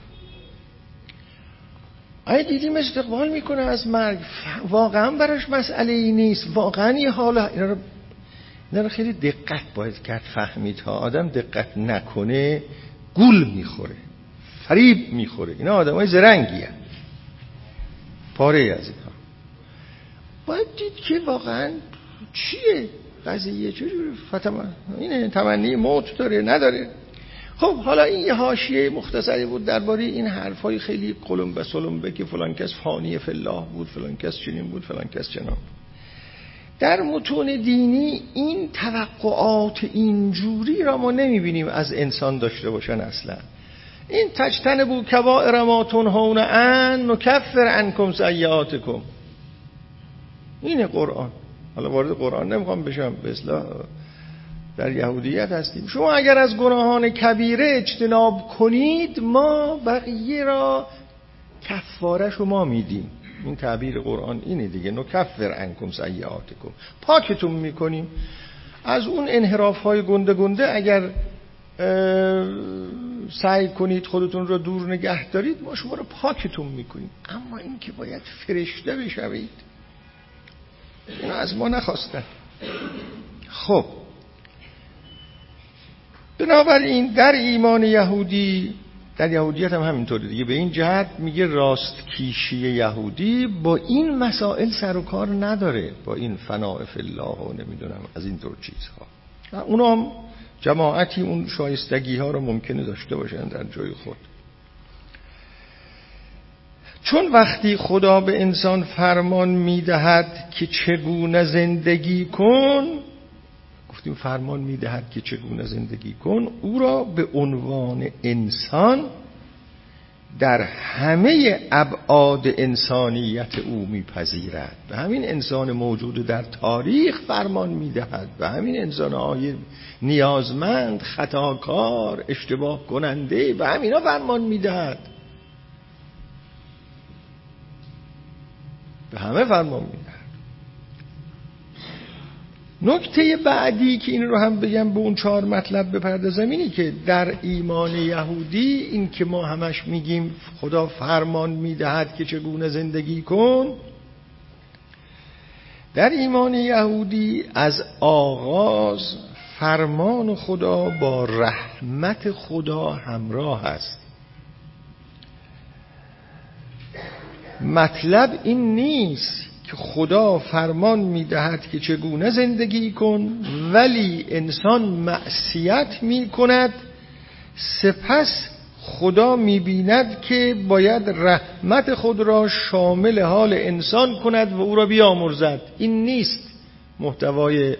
اگه دیدیم استقبال میکنه از مرگ، واقعا براش مسئله ای نیست، واقعا یه حالا اینا رو اینا رو خیلی دقت باید کرد فهمید ها. آدم دقت نکنه گول میخوره، فریب میخوره. اینا آدم های زرنگی هست، پاره از اینا. باید دید که واقعا چیه قضیه، چجوری فتمن اینه تمنی موت داره نداره. خب حالا این یه حاشیه مختصری بود درباره این حرفای خیلی قلمبه سلمبه که فلان کس فانی فی الله بود، فلان کس چنین بود، فلان کس چنان بود. در متون دینی این توقعات اینجوری را ما نمیبینیم از انسان داشته باشن اصلا. این تجتنبوا کبائر ما تنهون عنه نکفر عنکم سیئاتکم، این قرآن. حالا وارد قرآن نمیخوام بشم، به اصطلاح در یهودیت هستیم. شما اگر از گناهان کبیره اجتناب کنید ما بقیه را کفاره شما میدیم. این تعبیر قرآن اینه دیگه، نکفر عنکم سیئاتکم، پاکتون میکنیم از اون انحراف های گنده گنده. اگر سعی کنید خودتون رو دور نگه دارید ما شما رو پاکتون میکنیم. اما این که باید فرشته بشوید، اینا از ما نخواستن. خب بنابراین در ایمان یهودی، در یهودیت هم همینطوره دیگه، به این جهت میگه راست کیشی یهودی با این مسائل سر و کار نداره، با این فناء فی الله و نمیدونم از این طور چیزها. اونا هم جماعتی اون شایستگی ها رو ممکنه داشته باشن در جای خود. چون وقتی خدا به انسان فرمان میدهد که چگونه زندگی کن، گفتیم فرمان میدهد که چگونه زندگی کن، او را به عنوان انسان در همه ابعاد انسانیت او میپذیرد. به همین انسان موجود در تاریخ فرمان میدهد، به همین انسان های نیازمند، خطاکار، اشتباه کننده، به همینا فرمان میدهد، به همه فرمان میدهد. نکته بعدی که این رو هم بگم، به اون چهار مطلب بپردازم، اینی که در ایمان یهودی این که ما همش میگیم خدا فرمان میدهد که چگونه زندگی کن، در ایمان یهودی از آغاز فرمان خدا با رحمت خدا همراه است. مطلب این نیست که خدا فرمان میدهد که چگونه زندگی کن ولی انسان معصیت میکند، سپس خدا میبیند که باید رحمت خود را شامل حال انسان کند و او را بیامرزد. این نیست محتوای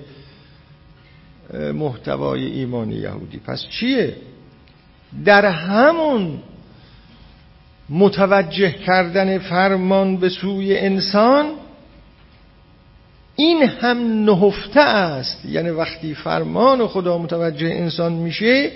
محتوای ایمان یهودی. پس چیه؟ در همون متوجه کردن فرمان به سوی انسان این هم نهفته است. یعنی وقتی فرمان خدا متوجه انسان میشه،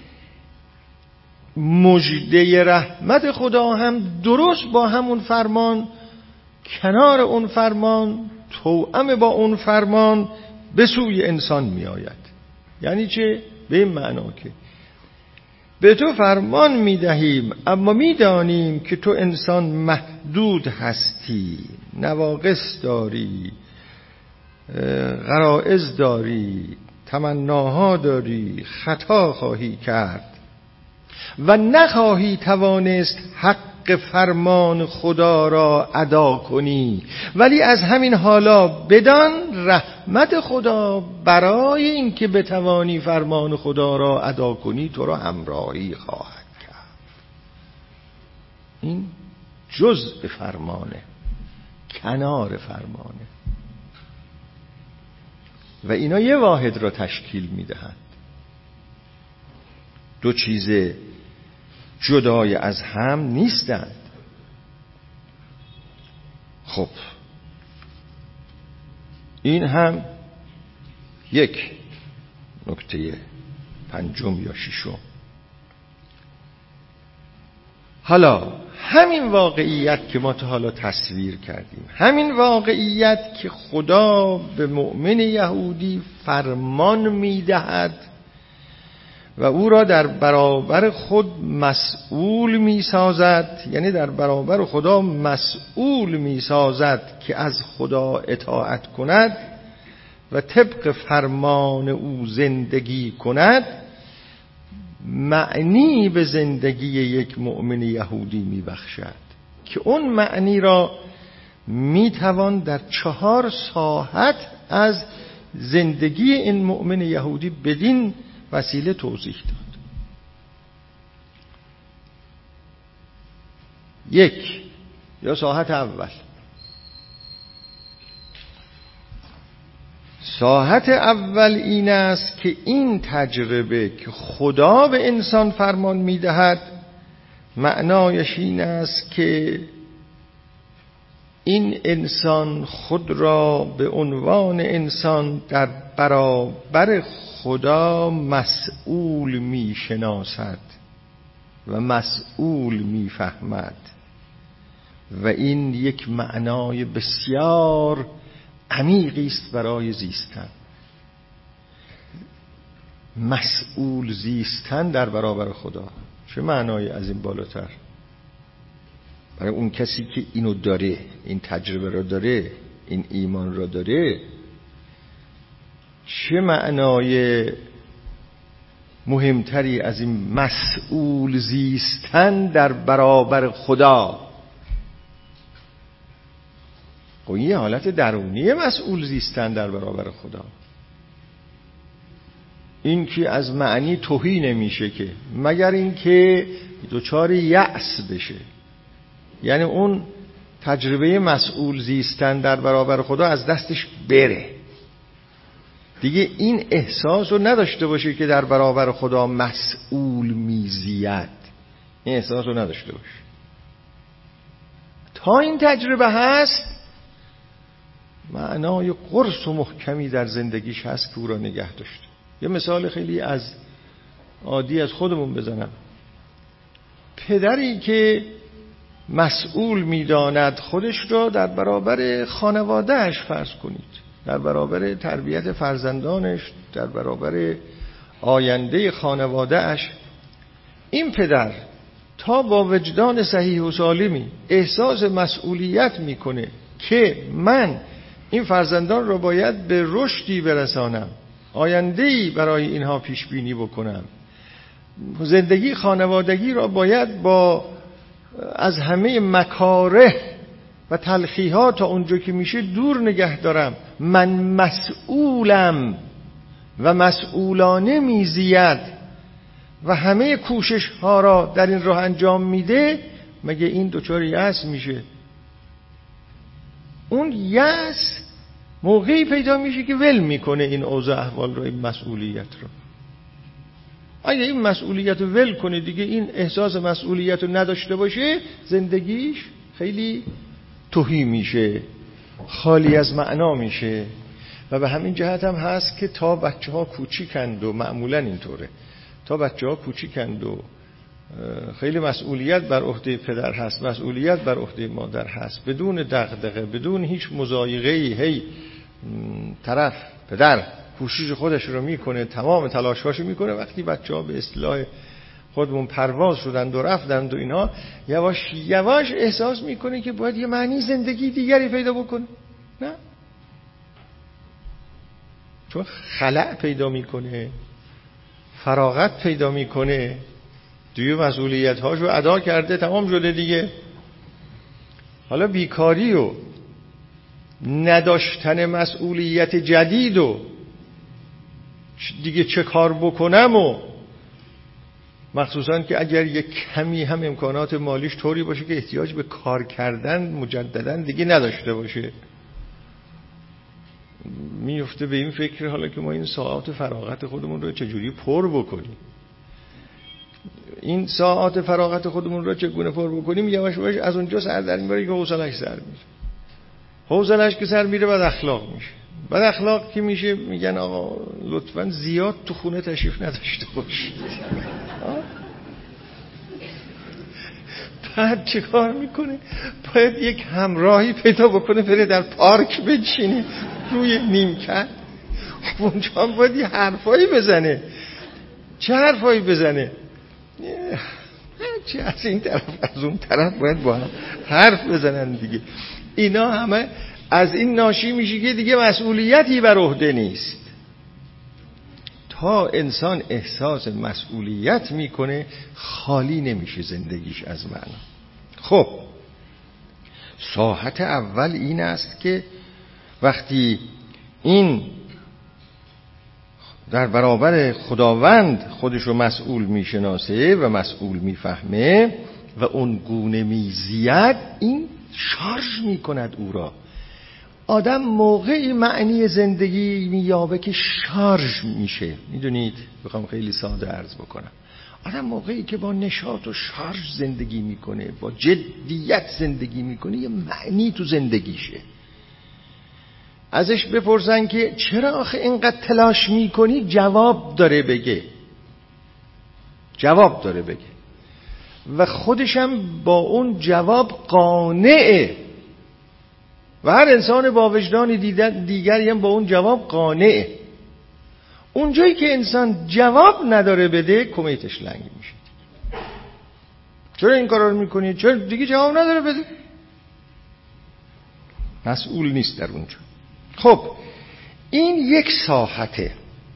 مژده رحمت خدا هم درست با همون فرمان، کنار اون فرمان، توأم با اون فرمان به سوی انسان می آید. یعنی چه؟ به این معنا که به تو فرمان می دهیم اما می دانیم که تو انسان محدود هستی، نواقص داری، غرائز داری، تمناها داری، خطا خواهی کرد و نخواهی توانست حق فرمان خدا را ادا کنی، ولی از همین حالا بدان رحمت خدا برای اینکه بتوانی فرمان خدا را ادا کنی تو را همراهی خواهد کرد. این جزء فرمانه، کنار فرمانه و اینا یه واحد را تشکیل میدهند. دو چیز جدای از هم نیستند. خب این هم یک نکته پنجم یا ششم. حالا همین واقعیت که ما تا حالا تصویر کردیم، همین واقعیت که خدا به مؤمن یهودی فرمان میدهد و او را در برابر خود مسئول میسازد، یعنی در برابر خدا مسئول میسازد که از خدا اطاعت کند و طبق فرمان او زندگی کند، معنی به زندگی یک مؤمن یهودی میبخشد که اون معنی را میتوان در چهار ساحت از زندگی این مؤمن یهودی بدین وسیله توضیح داد. یک یا ساحت اول، ساحت اول این است که این تجربه که خدا به انسان فرمان میدهد معنایش این است که این انسان خود را به عنوان انسان در برابر خدا مسئول می شناسد و مسئول می فهمد و این یک معنای بسیار عمیقی است برای زیستن. مسئول زیستن در برابر خدا چه معنایی از این بالاتر؟ برای اون کسی که اینو داره، این تجربه رو داره، این ایمان را داره، چه معنای مهمتری از این مسئول زیستن در برابر خدا؟ خب یه حالت درونی مسئول زیستن در برابر خدا، این که از معنی تهی نمیشه که، مگر اینکه دچار یأس بشه، یعنی اون تجربه مسئول زیستن در برابر خدا از دستش بره، دیگه این احساس رو نداشته باشه که در برابر خدا مسئول میزید، این احساس رو نداشته باشه. تا این تجربه هست معنای قرص و محکمی در زندگیش هست که او را نگه داشته. یه مثال خیلی از عادی از خودمون بزنم. پدری که مسئول میداند خودش را در برابر خانوادهش، فرض کنید در برابر تربیت فرزندانش، در برابر آینده خانوادهش، این پدر تا با وجدان صحیح و سالمی احساس مسئولیت میکنه که من این فرزندان را باید به رشدی برسانم، آینده‌ای برای اینها پیش بینی بکنم، زندگی خانوادگی را باید با از همه مکاره و تلخی‌ها تا اونجا که میشه دور نگه دارم، من مسئولم و مسئولانه میزید و همه کوشش ها را در این راه انجام میده، مگه این دچار یأس میشه؟ اون یأس موقعی پیدا میشه که ول میکنه این اوضاع احوال رو، این مسئولیت رو. اگه این مسئولیت رو ول کنه، دیگه این احساس مسئولیت رو نداشته باشه، زندگیش خیلی تهی میشه، خالی از معنا میشه. و به همین جهت هم هست که تا بچه ها کوچیکند و معمولا اینطوره، تا بچه ها کوچیکند و خیلی مسئولیت بر عهده پدر هست، مسئولیت بر عهده مادر هست، بدون دغدغه، بدون هیچ مضایقه‌ای، هی طرف پدر کوشش خودش رو میکنه، تمام تلاشاشو میکنه. وقتی بچه ها به اصطلاح خودمون پرواز شدند و رفتند و اینا، یواش یواش احساس میکنه که باید یه معنی زندگی دیگری پیدا بکنه. نه، چون خلأ پیدا میکنه، فراغت پیدا میکنه، دیگه مسئولیت هاشو ادا کرده، تمام شده دیگه. حالا بیکاری و نداشتن مسئولیت جدید و دیگه چه کار بکنم، و مخصوصا که اگر یک کمی هم امکانات مالیش طوری باشه که احتیاج به کار کردن مجددا دیگه نداشته باشه، میفته به این فکر حالا که ما این ساعات فراغت خودمون رو چجوری پر بکنیم، این ساعات فراغت خودمون رو چگونه پر بکنیم. یواش یواش از اونجا سر در میبره که حوصله‌اش سر میره، حوصله‌اش که سر میره بد اخلاق میشه، بد اخلاق که میشه میگن آقا لطفاً زیاد تو خونه تشریف نداشته باش. بعد چه کار میکنه؟ باید یک همراهی پیدا بکنه، بره در پارک بچینه روی نیمکت، اونجا هم باید یه حرفایی بزنه. چه حرفایی بزنه؟ چه از این طرف از اون طرف باید با هم حرف بزنن دیگه. اینا همه از این ناشی میشه که دیگه مسئولیتی بر عهده نیست. تا انسان احساس مسئولیت میکنه، خالی نمیشه زندگیش از معنا. خب ساحت اول این است که وقتی این در برابر خداوند خودشو مسئول میشناسه و مسئول میفهمه و اون گونه میزید، این شارژ میکند او را. آدم موقعی معنی زندگی میابه که شارژ میشه. میدونید، بخوام خیلی ساده عرض بکنم، آدم موقعی که با نشاط و شارژ زندگی میکنه، با جدیت زندگی میکنه، یه معنی تو زندگیشه. ازش بپرسن که چرا آخه اینقدر تلاش میکنی، جواب داره بگه، جواب داره بگه و خودشم با اون جواب قانعه و هر انسان با وجدان دیگری هم با اون جواب قانعه. اونجایی که انسان جواب نداره بده، کمیتش لنگ میشه. چرا این کارا رو میکنی؟ چرا دیگه جواب نداره بده؟ مسئول نیست در اونجا. خب این یک ساحته،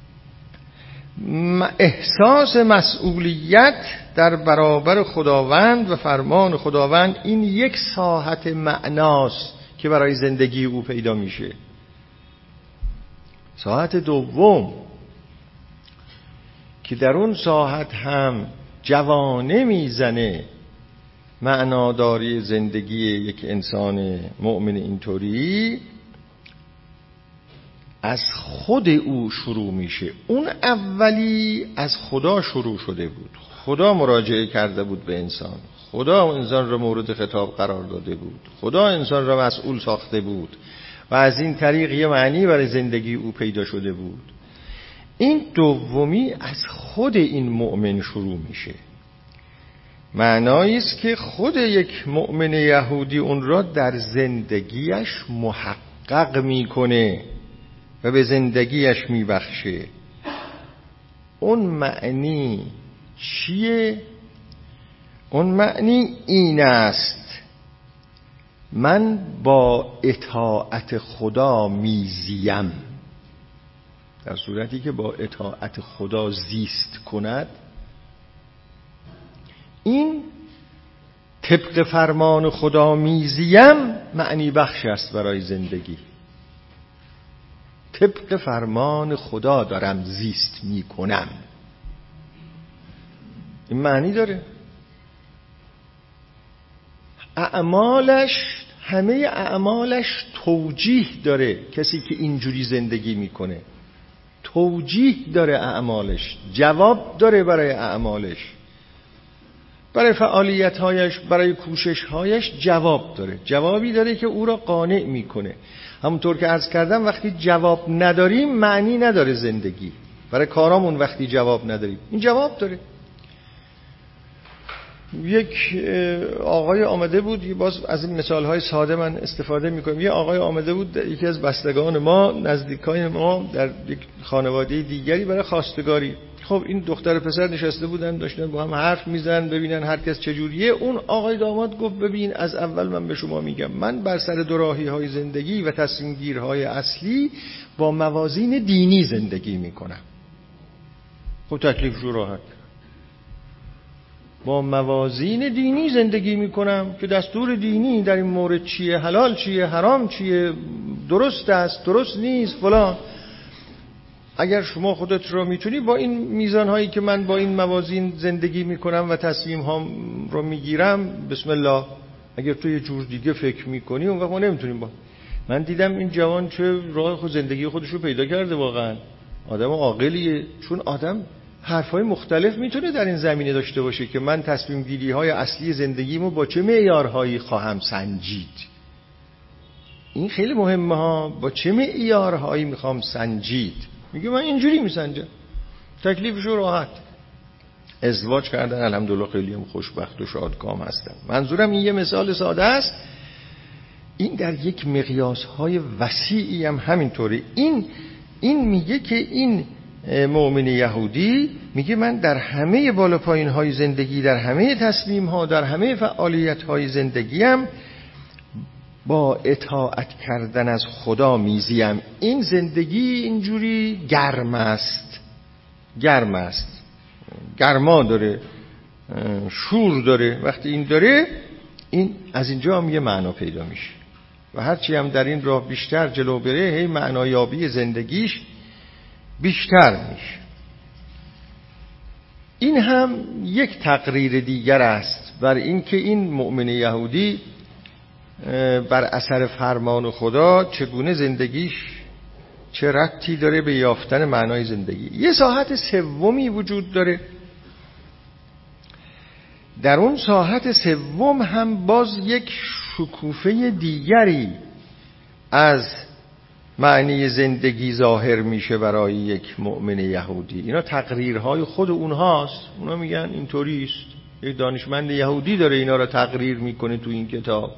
احساس مسئولیت در برابر خداوند و فرمان خداوند، این یک ساحت معناست که برای زندگی او پیدا میشه. ساحت دوم که در اون ساحت هم جوانه میزنه معناداری زندگی یک انسان مؤمن، اینطوری از خود او شروع میشه. اون اولی از خدا شروع شده بود، خدا مراجعه کرده بود به انسان، خدا انسان را مورد خطاب قرار داده بود، خدا انسان را مسئول ساخته بود و از این طریق یه معنی برای زندگی او پیدا شده بود. این دومی از خود این مؤمن شروع میشه، معنایی است که خود یک مؤمن یهودی اون را در زندگیش محقق میکنه و به زندگیش میبخشه. اون معنی چیه؟ اون معنی این است: من با اطاعت خدا میزیم. در صورتی که با اطاعت خدا زیست کند، این طبق فرمان خدا میزیم معنی بخش است برای زندگی. طبق فرمان خدا دارم زیست میکنم، این معنی داره. اعمالش، همه اعمالش توجیه داره. کسی که اینجوری زندگی میکنه توجیه داره، اعمالش جواب داره برای اعمالش، برای فعالیت‌هایش، برای کوشش‌هایش جواب داره، جوابی داره که او را قانع میکنه. همونطور که عرض کردم وقتی جواب نداریم معنی نداره زندگی. برای کارامون وقتی جواب نداریم، این جواب داره. یک آقای آمده بود، باز از این مثال‌های ساده من استفاده می‌کنم. یه آقای آمده بود، یکی از بستگان ما، نزدیکای ما، در یک خانواده دیگری برای خواستگاری. خب این دختر و پسر نشسته بودن، داشتن با هم حرف میزنن ببینن هر کس چجوریه. اون آقای داماد گفت ببین، از اول من به شما میگم، من بر سر دوراهی‌های زندگی و تصمیم گیری‌های اصلی با موازین دینی زندگی میکنم. خب تکلیفش راحت، با موازین دینی زندگی میکنم که دستور دینی در این مورد چیه، حلال چیه، حرام چیه، درست است، درست نیست، فلان. اگر شما خودت رو میتونی با این میزان هایی که من با این موازین زندگی میکنم و تصمیم هام رو میگیرم، بسم الله. اگر تو یه جور دیگه فکر میکنی، اون وقت ما نمیتونیم. با من دیدم این جوان چه راه خود زندگی خودش رو پیدا کرده، واقعا آدم عاقلیه. چون آدم حرفای مختلف میتونه در این زمینه داشته باشه که من تصمیم گیری های اصلی زندگیمو با چه معیارهایی خواهم سنجید. این خیلی مهمه ها، با چه معیارهایی میخوام سنجید. میگه من اینجوری میسنجم، تکلیفشو راحت. ازدواج کردن، الحمدلله خیلی هم خوشبخت و شادکام هستن. منظورم این یه مثال ساده است، این در یک مقیاس های وسیعی هم همینطوره. این این میگه که این مؤمن یهودی میگه من در همه بالا پایین های زندگی، در همه تصمیم ها، در همه فعالیت های زندگیم با اطاعت کردن از خدا میزیم. این زندگی اینجوری گرم است، گرم است، گرما داره، شور داره. وقتی این داره، این از اینجا هم یه معنا پیدا میشه و هرچی هم در این راه بیشتر جلو بره، هی معنایابی زندگیش بیشتر میشه. این هم یک تقریر دیگر است بر این که این مؤمن یهودی بر اثر فرمان خدا چگونه زندگیش چه ربطی داره به یافتن معنای زندگی. یه ساحت سومی وجود داره. در اون ساحت سوم هم باز یک شکوفه دیگری از معنی زندگی ظاهر میشه برای یک مؤمن یهودی. اینا تقریرهای خود اونهاست، اونا میگن اینطوری است. یک دانشمند یهودی داره اینا را تقریر میکنه تو این کتاب.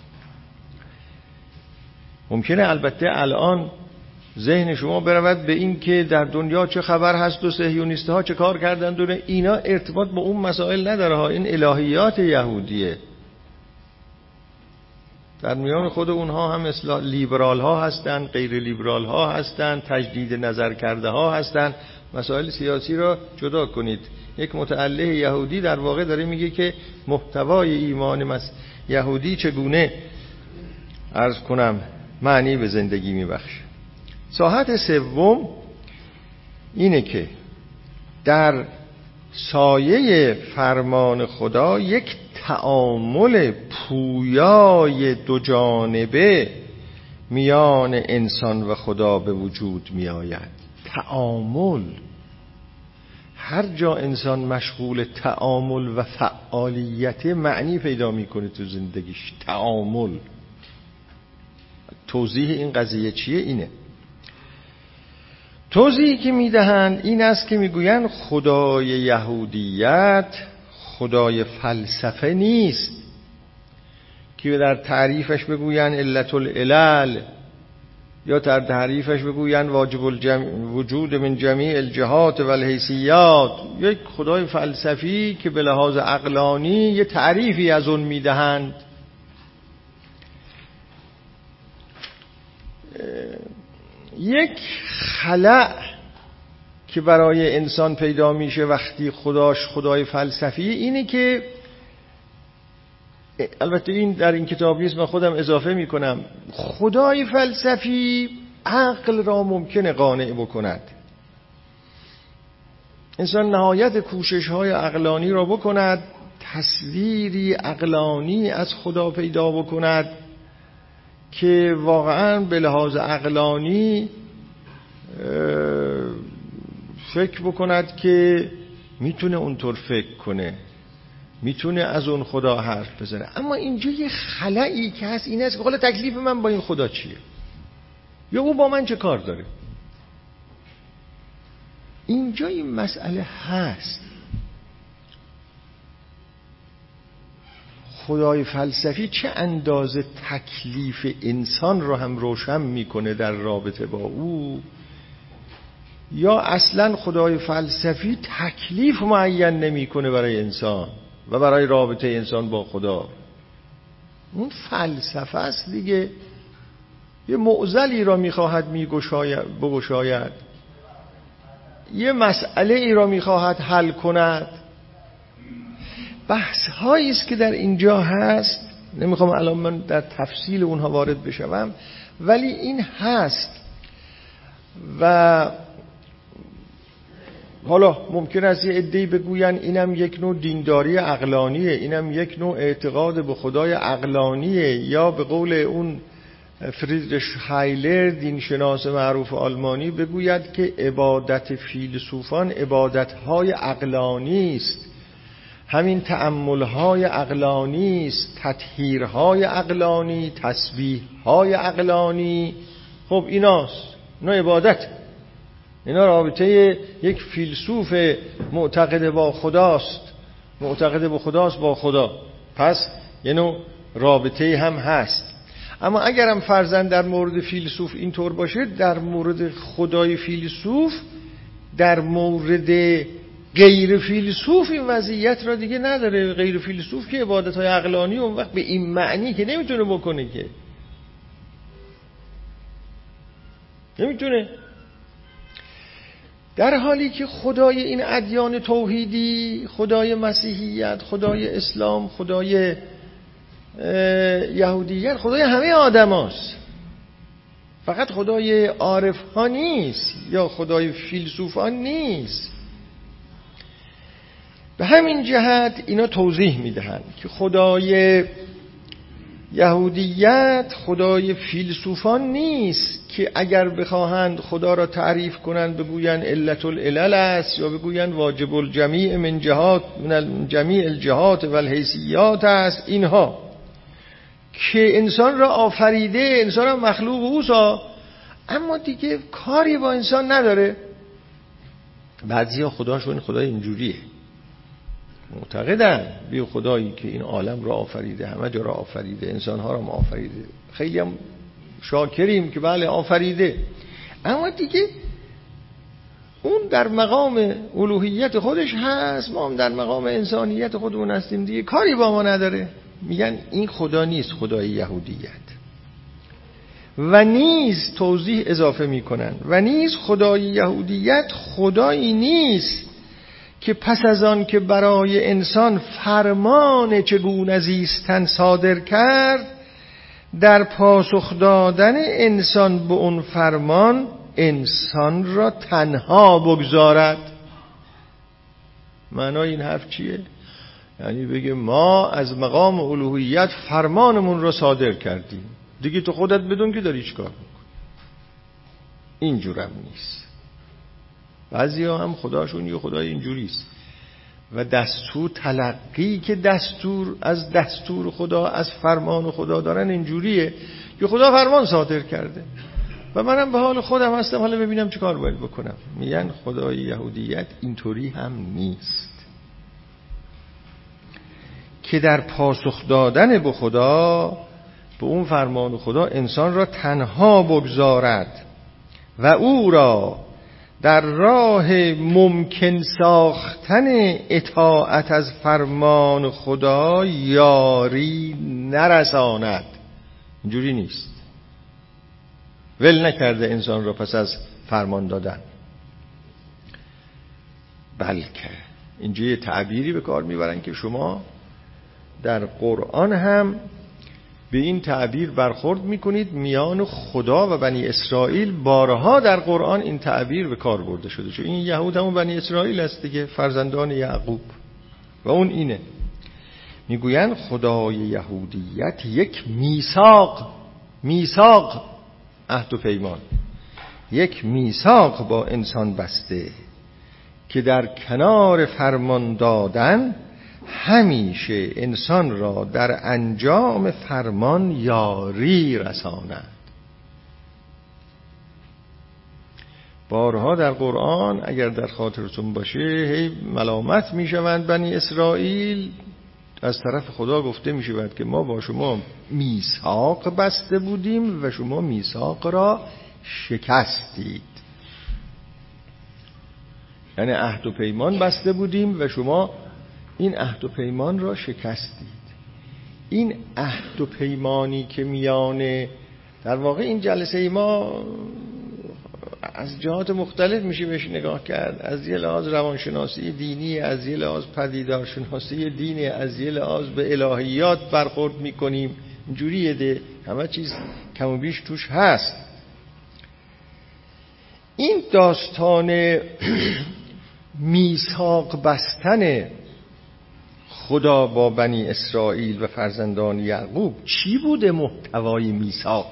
ممکنه البته الان ذهن شما برود به این که در دنیا چه خبر هست و صهیونیست ها چه کار کردن دونه. اینا ارتباط با اون مسائل نداره ها، این الهیات یهودیه. در میان خود اونها هم اصلاح لیبرال ها هستن، غیر لیبرال ها هستن، تجدید نظر کرده ها هستن. مسائل سیاسی را جدا کنید. یک متعله یهودی در واقع داره میگه که محتوای ایمان مس... یهودی چگونه عرض کنم معنی به زندگی میبخشه. ساحت سوم اینه که در سایه فرمان خدا یک تعامل پویای دو جانبه میان انسان و خدا به وجود می آید. تعامل، هر جا انسان مشغول تعامل و فعالیت معنی پیدا میکنه تو زندگیش. تعامل، توضیح این قضیه چیه؟ اینه توضیحی که میدهند این است که میگویند خدای یهودیت خدای فلسفه نیست که در تعریفش بگویند علت العلل، یا در تعریفش بگویند واجب الوجود من جمیع الجهات و الحیثیات. یک خدای فلسفی که به لحاظ عقلانی یه تعریفی از اون میدهند. یک خلأ که برای انسان پیدا میشه وقتی خداش خدای فلسفی اینه که، البته این در این کتاب نیست، من خودم اضافه میکنم، خدای فلسفی عقل را ممکنه قانع بکند. انسان نهایت کوشش های عقلانی را بکند، تصویری عقلانی از خدا پیدا بکند که واقعا به لحاظ عقلانی فکر بکند که میتونه اونطور فکر کنه، میتونه از اون خدا حرف بزنه. اما اینجا یه خلایی که هست این است که حالا تکلیف من با این خدا چیه، یا او با من چه کار داره. اینجا این مسئله هست. خدای فلسفی چه اندازه تکلیف انسان رو هم روشن میکنه در رابطه با او، یا اصلا خدای فلسفی تکلیف معین نمیکنه برای انسان و برای رابطه انسان با خدا. اون فلسفه است دیگه، یه معضلی را میخواهد میگشاید بگشاید، یه مسئله ای را میخواهد حل کند. بحث هایی است که در اینجا هست، نمیخوام الان من در تفصیل اونها وارد بشم، ولی این هست. و حالا ممکن است یه عده‌ای بگوین اینم یک نوع دینداری عقلانیه، اینم یک نوع اعتقاد به خدای عقلانیه، یا به قول اون فریدریش هایلر دینشناس معروف آلمانی بگوید که عبادت فیلسوفان عبادت‌های عقلانی است، همین تأمل‌های عقلانی است، تطهیرهای عقلانی، تسبیح‌های عقلانی. خب ایناست، اینا عبادت، اینا رابطه یک فیلسوف معتقد با خداست، معتقد با خداست با خدا، پس یه نوع رابطه هم هست. اما اگرم فرضاً در مورد فیلسوف اینطور باشه، در مورد خدای فیلسوف، در مورد غیر فیلسوف این وضعیت را دیگه نداره. غیر فیلسوف که عبادت‌های عقلانی اون وقت به این معنی که نمیتونه بکنه، که نمیتونه. در حالی که خدای این ادیان توحیدی، خدای مسیحیت، خدای اسلام، خدای یهودیت، خدای همه آدم هاست، فقط خدای عارف ها نیست یا خدای فیلسوف ها نیست. به همین جهت اینا توضیح میدهند که خدای یهودیت خدای فیلسوفان نیست که اگر بخواهند خدا را تعریف کنند بگویند علت العلل است، یا بگویند واجب الجمیع من جهات من جمیع الجهات و الحیثیات است. اینها که انسان را آفریده، انسان را مخلوق اوست، اما دیگه کاری با انسان نداره. بعضیا خداشون خدای اینجوریه، معتقدن به خدایی که این عالم را آفریده، همه جا را آفریده، انسانها را ما آفریده، خیلی هم شاکریم که بله آفریده، اما دیگه اون در مقام الوهیت خودش هست، ما هم در مقام انسانیت خودمون هستیم، دیگه کاری با ما نداره. میگن این خدا نیست، خدای یهودیت. و نیز توضیح اضافه میکنن و نیز خدای یهودیت خدایی نیست که پس از آن که برای انسان فرمان چگونه زیستن صادر کرد، در پاسخ دادن انسان به اون فرمان انسان را تنها بگذارد. معنای این حرف چیه؟ یعنی بگه ما از مقام الوهیت فرمانمون را صادر کردیم، دیگه تو خودت بدون که داری چیکار میکنی. اینجورم نیست. بعضی ها هم خداشون یه خدای اینجوریست و دستور تلقی که دستور از دستور خدا، از فرمان خدا دارن اینجوریه که خدا فرمان صادر کرده و منم به حال خودم هستم، حالا ببینم چه کار باید بکنم. میگن خدای یهودیت اینطوری هم نیست که در پاسخ دادن به خدا، به اون فرمان خدا، انسان را تنها بگذارد و او را در راه ممکن ساختن اطاعت از فرمان خدا یاری نرساند. اینجوری نیست. ول نکرده انسان را پس از فرمان دادن، بلکه اینجا یه تعبیری به کار میبرن که شما در قرآن هم به این تعبیر برخورد میکنید. میان خدا و بنی اسرائیل بارها در قرآن این تعبیر به کار برده شده، چون این یهود همون بنی اسرائیل است دیگه، فرزندان یعقوب. و اون اینه، میگوین خدای یهودیت یک میثاق، میثاق عهد و پیمان، یک میثاق با انسان بسته که در کنار فرمان دادن همیشه انسان را در انجام فرمان یاری رساند. بارها در قرآن اگر در خاطرتون باشه هی ملامت میشوند بنی اسرائیل، از طرف خدا گفته میشود که ما با شما میثاق بسته بودیم و شما میثاق را شکستید. یعنی عهد و پیمان بسته بودیم و شما این عهد و پیمان را شکستید. این عهد و پیمانی که میانه، در واقع این جلسه ما از جهات مختلف میشه بهش نگاه کرد، از یه لحاظ روانشناسی دینی، از یه لحاظ پدیدارشناسی دینی، از یه لحاظ به الهیات برخورد میکنیم. اینجوریه ده، همه چیز کم و بیش توش هست. این داستان میثاق بستن خدا با بنی اسرائیل و فرزندان یعقوب چی بوده؟ محتوای میثاق،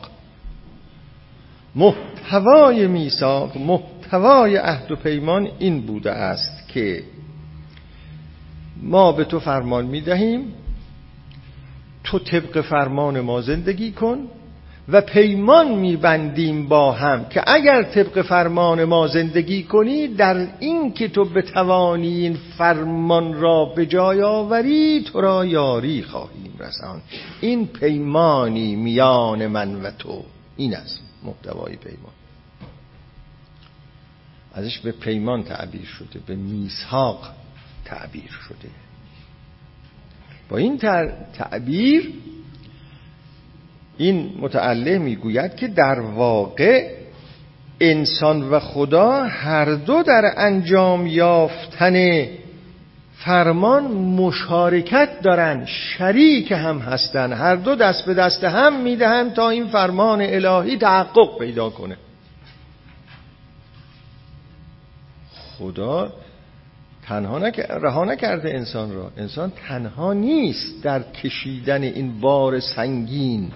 محتوای میثاق، محتوای عهد و پیمان این بوده است که ما به تو فرمان میدهیم، تو طبق فرمان ما زندگی کن و پیمان میبندیم با هم که اگر طبق فرمان ما زندگی کنی، در این که تو بتوانی این فرمان را به جای آوری، تو را یاری خواهیم رساند. این پیمانی میان من و تو. این است محتوای پیمان. ازش به پیمان تعبیر شده، به میثاق تعبیر شده. با این تعبیر این متعلق میگوید که در واقع انسان و خدا هر دو در انجام یافتن فرمان مشارکت دارن، شریک هم هستن، هر دو دست به دست هم میدهن تا این فرمان الهی تحقق پیدا کنه. خدا تنها نک... رها نکرده انسان را، انسان تنها نیست در کشیدن این بار سنگین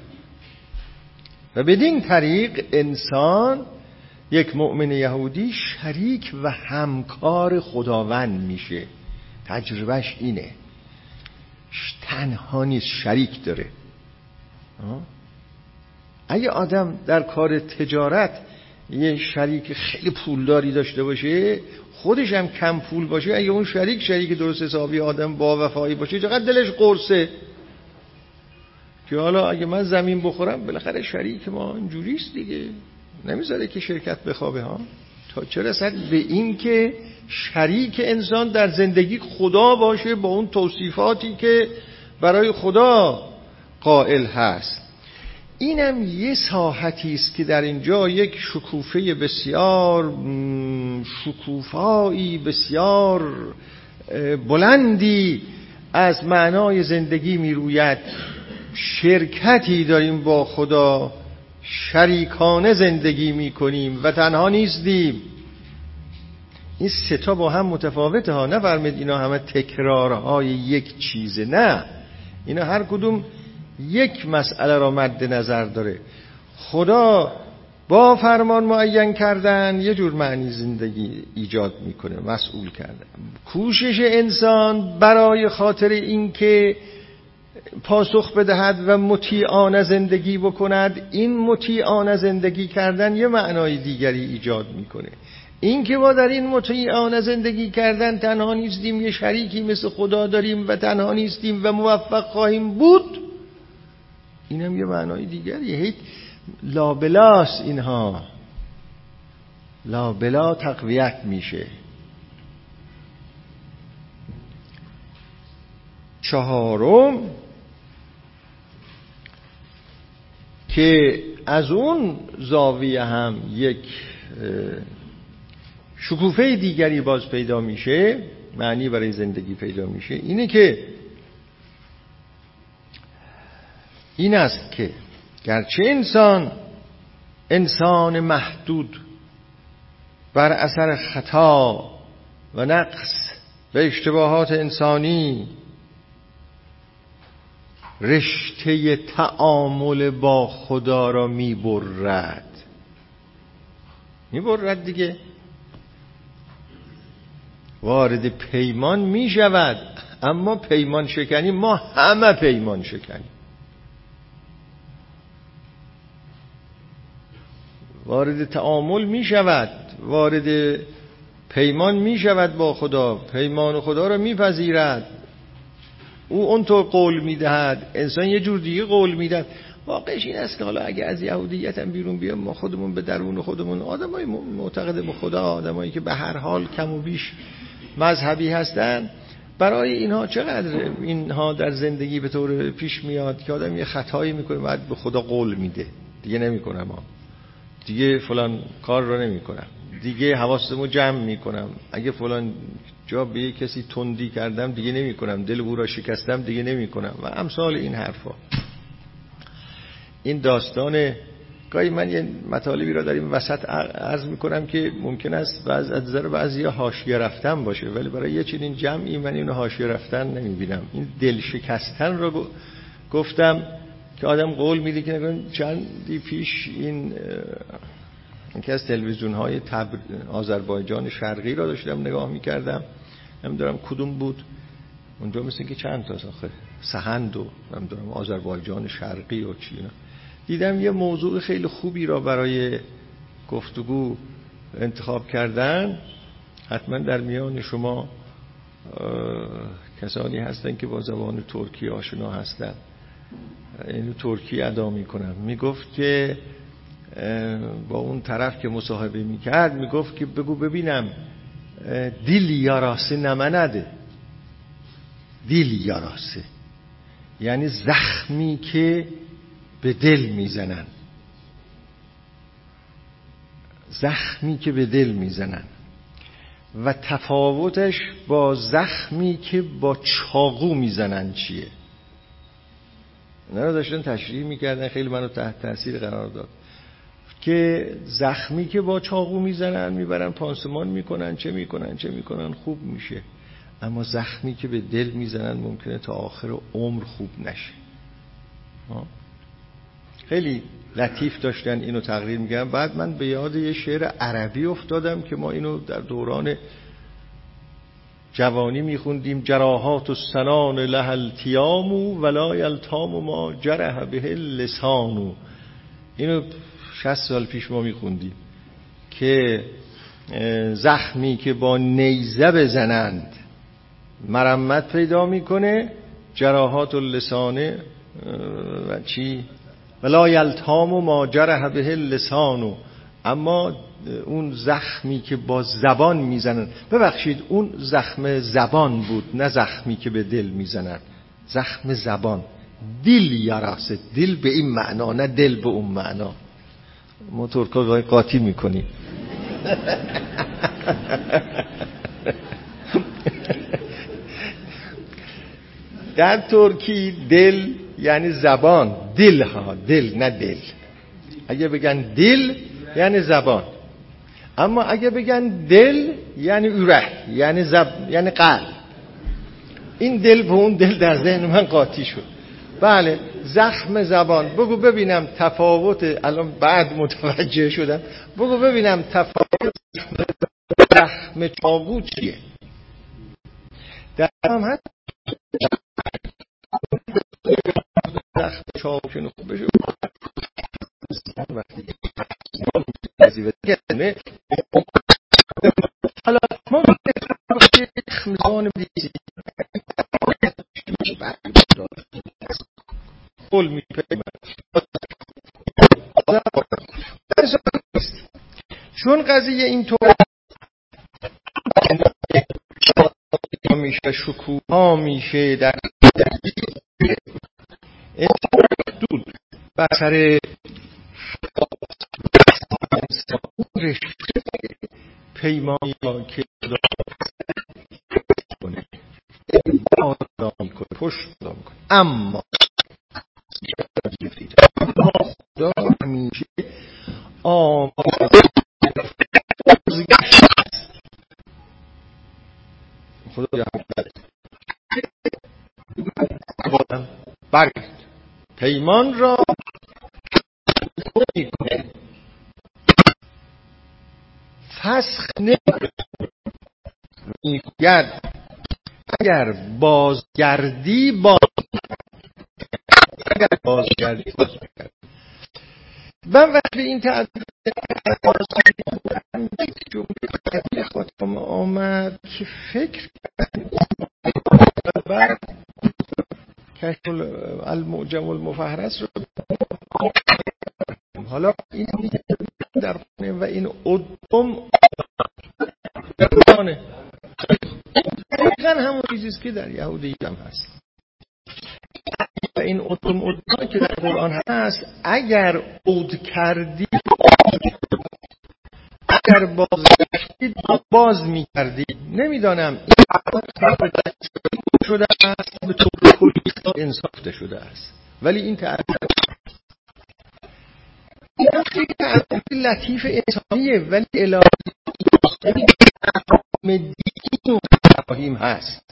و بدین طریق انسان، یک مؤمن یهودی، شریک و همکار خداوند میشه. تجربهش اینه، تنها نیست، شریک داره. اگه آدم در کار تجارت یه شریک خیلی پولداری داشته باشه، خودش هم کم پول باشه، اگه اون شریک شریک درست حسابی آدم با وفایی باشه، چقدر دلش قرصه که حالا اگه من زمین بخورم بالاخره شریک ما اینجوریست دیگه، نمیذاره که شرکت بخوابه ها. تا چه رسد به این که شریک انسان در زندگی خدا باشه با اون توصیفاتی که برای خدا قائل هست. اینم یه ساحتی است که در اینجا یک شکوفه بسیار شکوفایی بسیار بلندی از معنای زندگی می روید. شرکتی داریم با خدا، شریکانه زندگی می کنیم و تنها نیستیم. این سه تا با هم متفاوته ها، نه فرمید اینا همه تکرارهای یک چیزه، نه، اینا هر کدوم یک مسئله را مد نظر داره. خدا با فرمان معین کردن یه جور معنی زندگی ایجاد میکنه، مسئول کردن. کوشش انسان برای خاطر اینکه پاسخ بدهد و مطیعانه زندگی بکند، این مطیعانه زندگی کردن یه معنای دیگری ایجاد میکنه. این که ما در این مطیعانه زندگی کردن تنها نیستیم، یه شریکی مثل خدا داریم و تنها نیستیم و موفق خواهیم بود، اینم یه معنای دیگریه. هیچ لابلاس، اینها لابلا تقویت میشه. چهارم که از اون زاویه هم یک شکوفه دیگری باز پیدا میشه، معنی برای زندگی پیدا میشه، اینه که این است که گرچه انسان انسان محدود بر اثر خطا و نقص و اشتباهات انسانی رشته تعامل با خدا را میبرد میبرد دیگه، وارد پیمان میشود. اما پیمان شکنی، ما همه پیمان شکنی، وارد تعامل میشود، وارد پیمان میشود با خدا، پیمان خدا را میپذیرد، او اونطور قول میدهد، انسان یه جور دیگه قول میدهد. واقعش این است که حالا اگه از یهودیت هم بیرون بیام، ما خودمون به درون خودمون، آدمای معتقد به خدا، آدمایی که به هر حال کم و بیش مذهبی هستن، برای اینها چقدر اینها در زندگی به طور پیش میاد که آدم یه خطایی میکنه بعد به خدا قول میده دیگه نمیکنم، ها دیگه فلان کار رو نمیکنم، دیگه حواسمو جمع میکنم، اگه فلان جا به یک کسی تندی کردم دیگه نمیکنم، دل او را شکستم دیگه نمیکنم و امثال این حرفا. این داستان گاهی من یه مطالبی را در این وسط عرض میکنم که ممکن است بعض از نظر بعضیا حاشیه رفتن باشه، ولی برای یه چنین جمعی من اینو حاشیه رفتن نمیبینم. این دل شکستن رو گفتم که آدم قول میده که نگم چندی پیش این یکی از تلویزیون های تبر... آذربایجان شرقی را داشتم نگاه میکردم، نمیدونم کدوم بود اونجا، مثل که چند تا آخه سهند و نمیدونم آذربایجان شرقی و چی، دیدم یه موضوع خیلی خوبی را برای گفتگو انتخاب کردن. حتما در میان شما کسانی هستن که با زبان ترکی آشنا هستن، اینو ترکی ادا میکنم. میگفت که با اون طرف که مصاحبه میکرد، میگفت که بگو ببینم دیل یاراسه نمنده. دیل یاراسه یعنی زخمی که به دل میزنن، زخمی که به دل میزنن و تفاوتش با زخمی که با چاقو میزنن چیه؟ اینا رو داشتن تشریح میکردن، خیلی منو تحت تاثیر قرار داد که زخمی که با چاقو میزنن میبرن پانسمان میکنن، چه میکنن چه میکنن خوب میشه، اما زخمی که به دل میزنن ممکنه تا آخر عمر خوب نشه. خیلی لطیف داشتن اینو تقریر میگن. بعد من به یاد یه شعر عربی افتادم که ما اینو در دوران جوانی میخوندیم: جراحات السنان لها التیام ولا یلتام ما جرح به اللسان. اینو شصت سال پیش ما میخوندیم که زخمی که با نیزه بزنند مرمت پیدا میکنه، جراحات اللسانه و چی ولا یلتام ما جرح به اللسان. اما اون زخمی که با زبان میزنن، ببخشید اون زخم زبان بود، نه زخمی که به دل میزنن. زخم زبان. دل یاراسه، دل به این معنا، نه دل به اون معنا. ما ترکا قاطی میکنیم. در ترکی دل یعنی زبان، دل ها، دل نه دل. اگه بگن دل یعنی زبان، اما اگه بگن دل یعنی ürək، یعنی زب... یعنی قلب. این دل به اون دل در ذهن من قاطی شد. بله، زخم زبان. بگو ببینم تفاوت، الان بعد متوجه شدم، بگو ببینم تفاوت زخم چاقو چیه؟ در هم هست زخم چاقو که نخوب بشه وقتی وظیفه گرمه. حالا ما زخم زبان بیدیسی قول میپیمن چون قضیه اینطور میشه، شکوها میشه در دود بسر پیمانی که کنه آدم میکنه، پشت آدم میکنه. اما خدا همیشه آماده خدا برگرد پیمان را میکنه، فسخ نمیکنه. میگوید اگر بازگردی باز اگر بازگردی باز میکرد. من وقتی این تعریف جمله خاتم آمد که فکر بعد کشف المعجم المفهرس رو حالا این در خونه و این ادم درمانه دقیقا همون چیزیست که در یهودی هم هست. و این ادم ادم که در قرآن هست، اگر اد کردی اگر باز کردی باز می کردی. نمیدانم این شده است به طور کلی انصافته شده است، ولی این تعریف این تعریف لطیف انسانیه، ولی الهی دین و مفاهیم هست.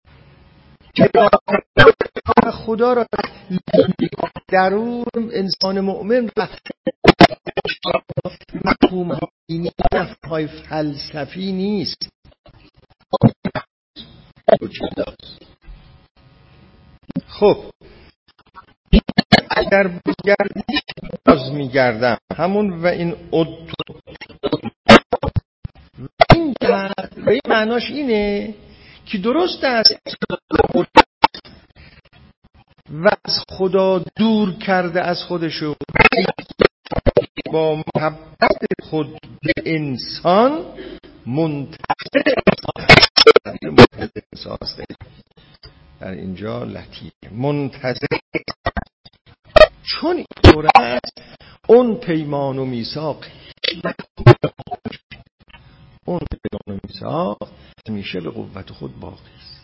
خدا را درون انسان مؤمن مفهوم دینی، نفهای فلسفی نیست. خب اگر بگردی باز میگردم، همون و این اد این و این معناش اینه که درست است و از خدا دور کرده از خودشو، با محبت خود به انسان منتظر انسان است. در اینجا لطیف منتظر، چون اینطور است اون پیمان و میثاق اون پیمان و میثاق همیشه به قوت خود باقی است.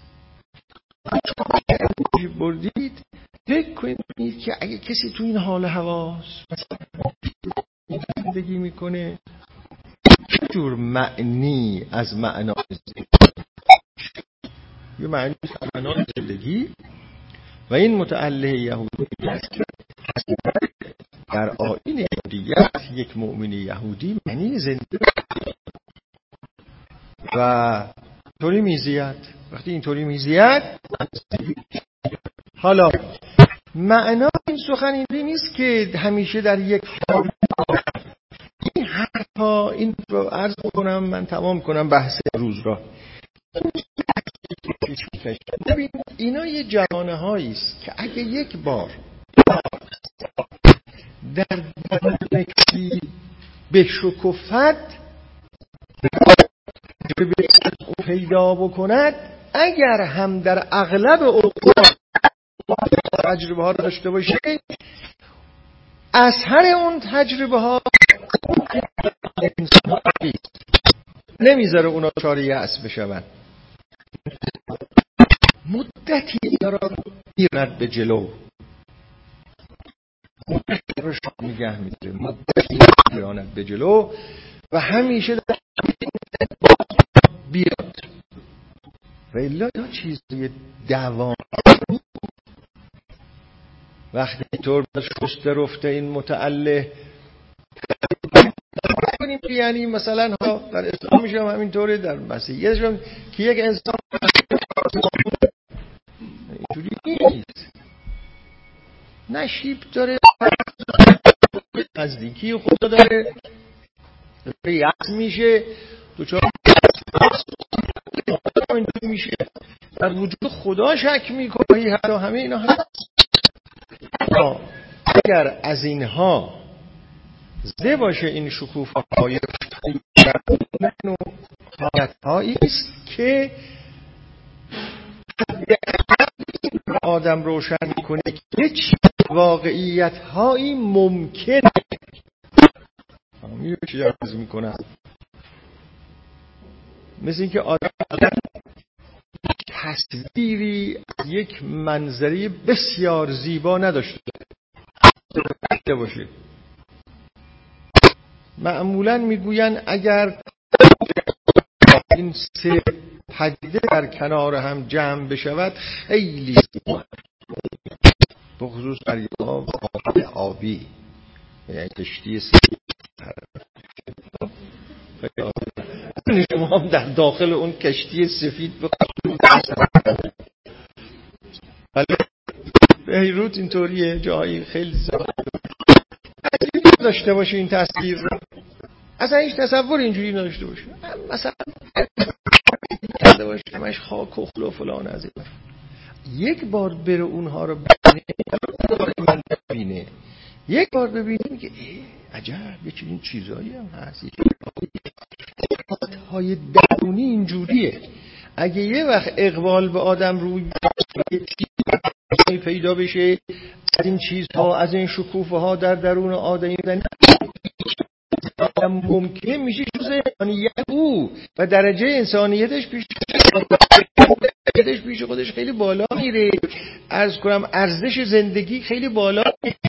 بردید فکر کنید که اگه کسی تو این حال حواس زندگی میکنه، چه جور معنی از معنا یه معنی از معنا زندگی و این متعلق یهودی است که در آیین یهودیت یک مؤمن یهودی معنی زندگی و طوری میزید. وقتی اینطوری میزید، حالا معنا این سخن اینطوری نیست که همیشه در یک حال. این حرفا این رو عرض کنم، من تمام کنم بحث روز را. ببین اینا یه جوانه هایی است که اگه یک بار در درنکی بشکفت پیدا بکند، اگر هم در اغلب اوقات تجربه ها رو داشته باشه، اثر اون تجربه ها نمیذاره اونا چاره یأس بشون. مدتی دارن میرند به جلو، مدتی رو نگه میداره، مدتی میراند به جلو و همیشه در بیاد و الا تا چیزی دوام. وقتی طور شسته رفته این متعله کنیم که یعنی مثلا ها در اسلام میشه همینطوره، در مسیحیت هم که یک انسان اینجوری نیست، نشیب داره، نزدیکی خدا داره، یأس میشه دوچار اینجوری میشه، در وجود خدا شک میکنی. حتی همه اینا هست. اگر از اینها زده باشه این شکوفه‌های حالت‌هایی است که آدم روشن میکنه که چه واقعیت‌هایی ممکنه. همین چی عرض میکنم، مثل اینکه آدم تصویری از یک منظری بسیار زیبا نداشته باشه. معمولاً میگوین اگر این سه پدیده در کنار هم جمع بشود خیلی زیبا، به خصوص دریا و آبی، یعنی کشتی سفید. شما هم در داخل اون کشتی سفید بخواهید. ولی بیروت اینطوریه، جایی خیلی زیبا داشته باشه این تصویر، اصلا هیچ تصور اینجوری نداشته باشه. مثلا کرده باشه همش خاک و خل و فلان از این. یک بار بره اونها رو ببینه، ببینه یک بار ببینیم که عجب یه چنین چیزایی هم هست. های درونی اینجوریه. اگه یه وقت اقبال به آدم روی پیدا بشه از این چیزها، از این شکوفه ها در درون آدمی ممکن میشه جز انسانیت او و درجه انسانیتش پیش خودش پیش خودش خیلی بالا میره. عرض کنم ارزش زندگی خیلی بالا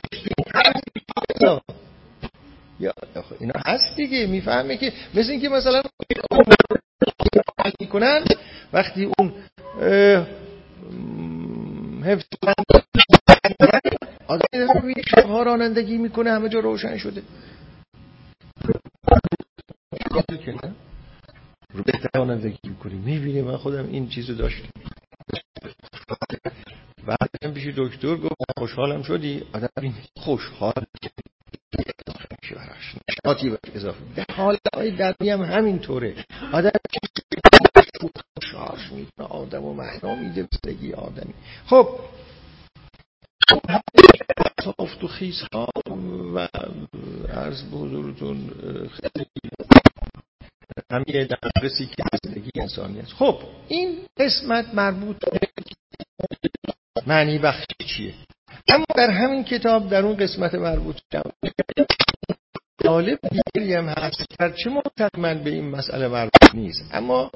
یا اینا هست دیگه. میفهمه که مثل این که مثلا میکنن وقتی اون حفظ آدم میبینی شبها رانندگی میکنه همه جا روشن شده، رو بهتر رانندگی میکنی. میبینی من خودم این چیزو داشتم، بعدم پیش دکتر گفت خوشحالم شدی. آدم این خوشحال میشه براش نشاطی باشه اضافه. در حالهای درمی هم همینطوره. آدم شارژ میکنه آدم و معنا میده بستگی آدمی. خب صافت و خیز ها و عرض به حضورتون خیلی همیه در رسی که زندگی انسانی است. خب این قسمت مربوط به معنی بخشی چیه؟ اما در همین کتاب در اون قسمت مربوط به طالب دیگری هم هست هرچه مطمئن به این مسئله مربوط نیست، اما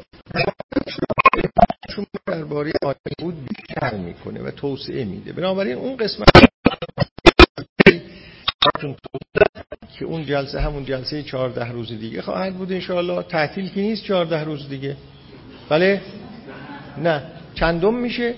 چون درباره آدمی بود بیشتر میکنه و توسعه میده. بنابراین اون قسمت که اون جلسه همون جلسه چهارده روز دیگه خواهد بود انشاءالله. تعطیل که نیست چهارده روز دیگه، بله نه چندم میشه؟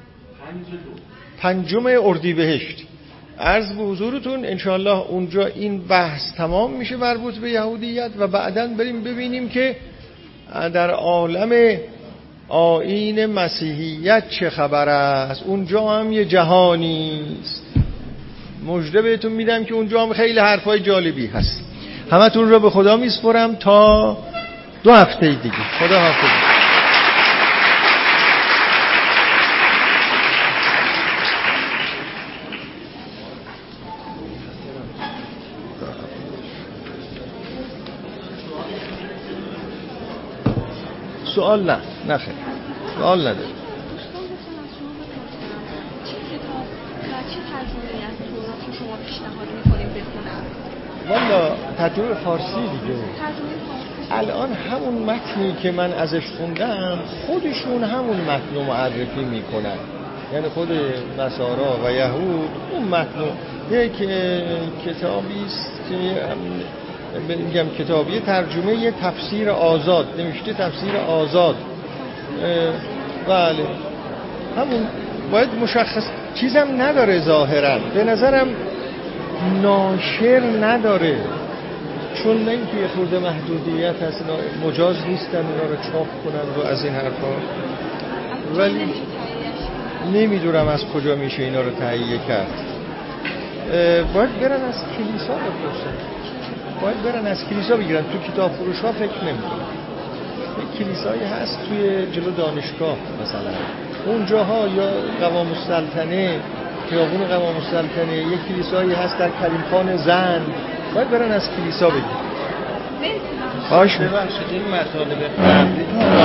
پنجم اردیبهشت. عرض به حضورتون انشاءالله اونجا این بحث تمام میشه مربوط به یهودیت و بعداً بریم ببینیم که در عالم آیین مسیحیت چه خبر است. اونجا هم یه جهانی است. مژده بهتون میدم که اونجا هم خیلی حرفای جالبی هست. همتون رو به خدا میسپرم تا دو هفته دیگه. خدا حافظ. سوال نه نه خیر سوال نداره. والا ترجمه فارسی دیگه. الان همون متنی که من ازش خوندم خودشون همون متن رو معرفی میکنن، یعنی خود نصارا و یهود اون متن یک کتابی است که میگم کتابی ترجمه یه تفسیر آزاد نوشته، تفسیر آزاد. بله همون باید مشخص چیزم نداره ظاهرا، به نظرم ناشر نداره، چون نه اینکه یه خورده محدودیت هست، مجاز نیستن اینا رو چاپ کنن و از این حرفا، ولی نمیدونم از کجا میشه اینا رو تهیه کرد. باید برن از کلیسا بپرسن، باید برن از کلیسا بگیرن، تو کتاب فروش ها فکر نمی‌کنم. یک کلیسایی هست توی جلو دانشگاه مثلا اونجاها، یا قوام السلطنه، خیابون قوام السلطنه، یک کلیسایی هست در کریم خان زند، باید برن از کلیسا بگیرن. باشه ببخشید این مطالب قبلی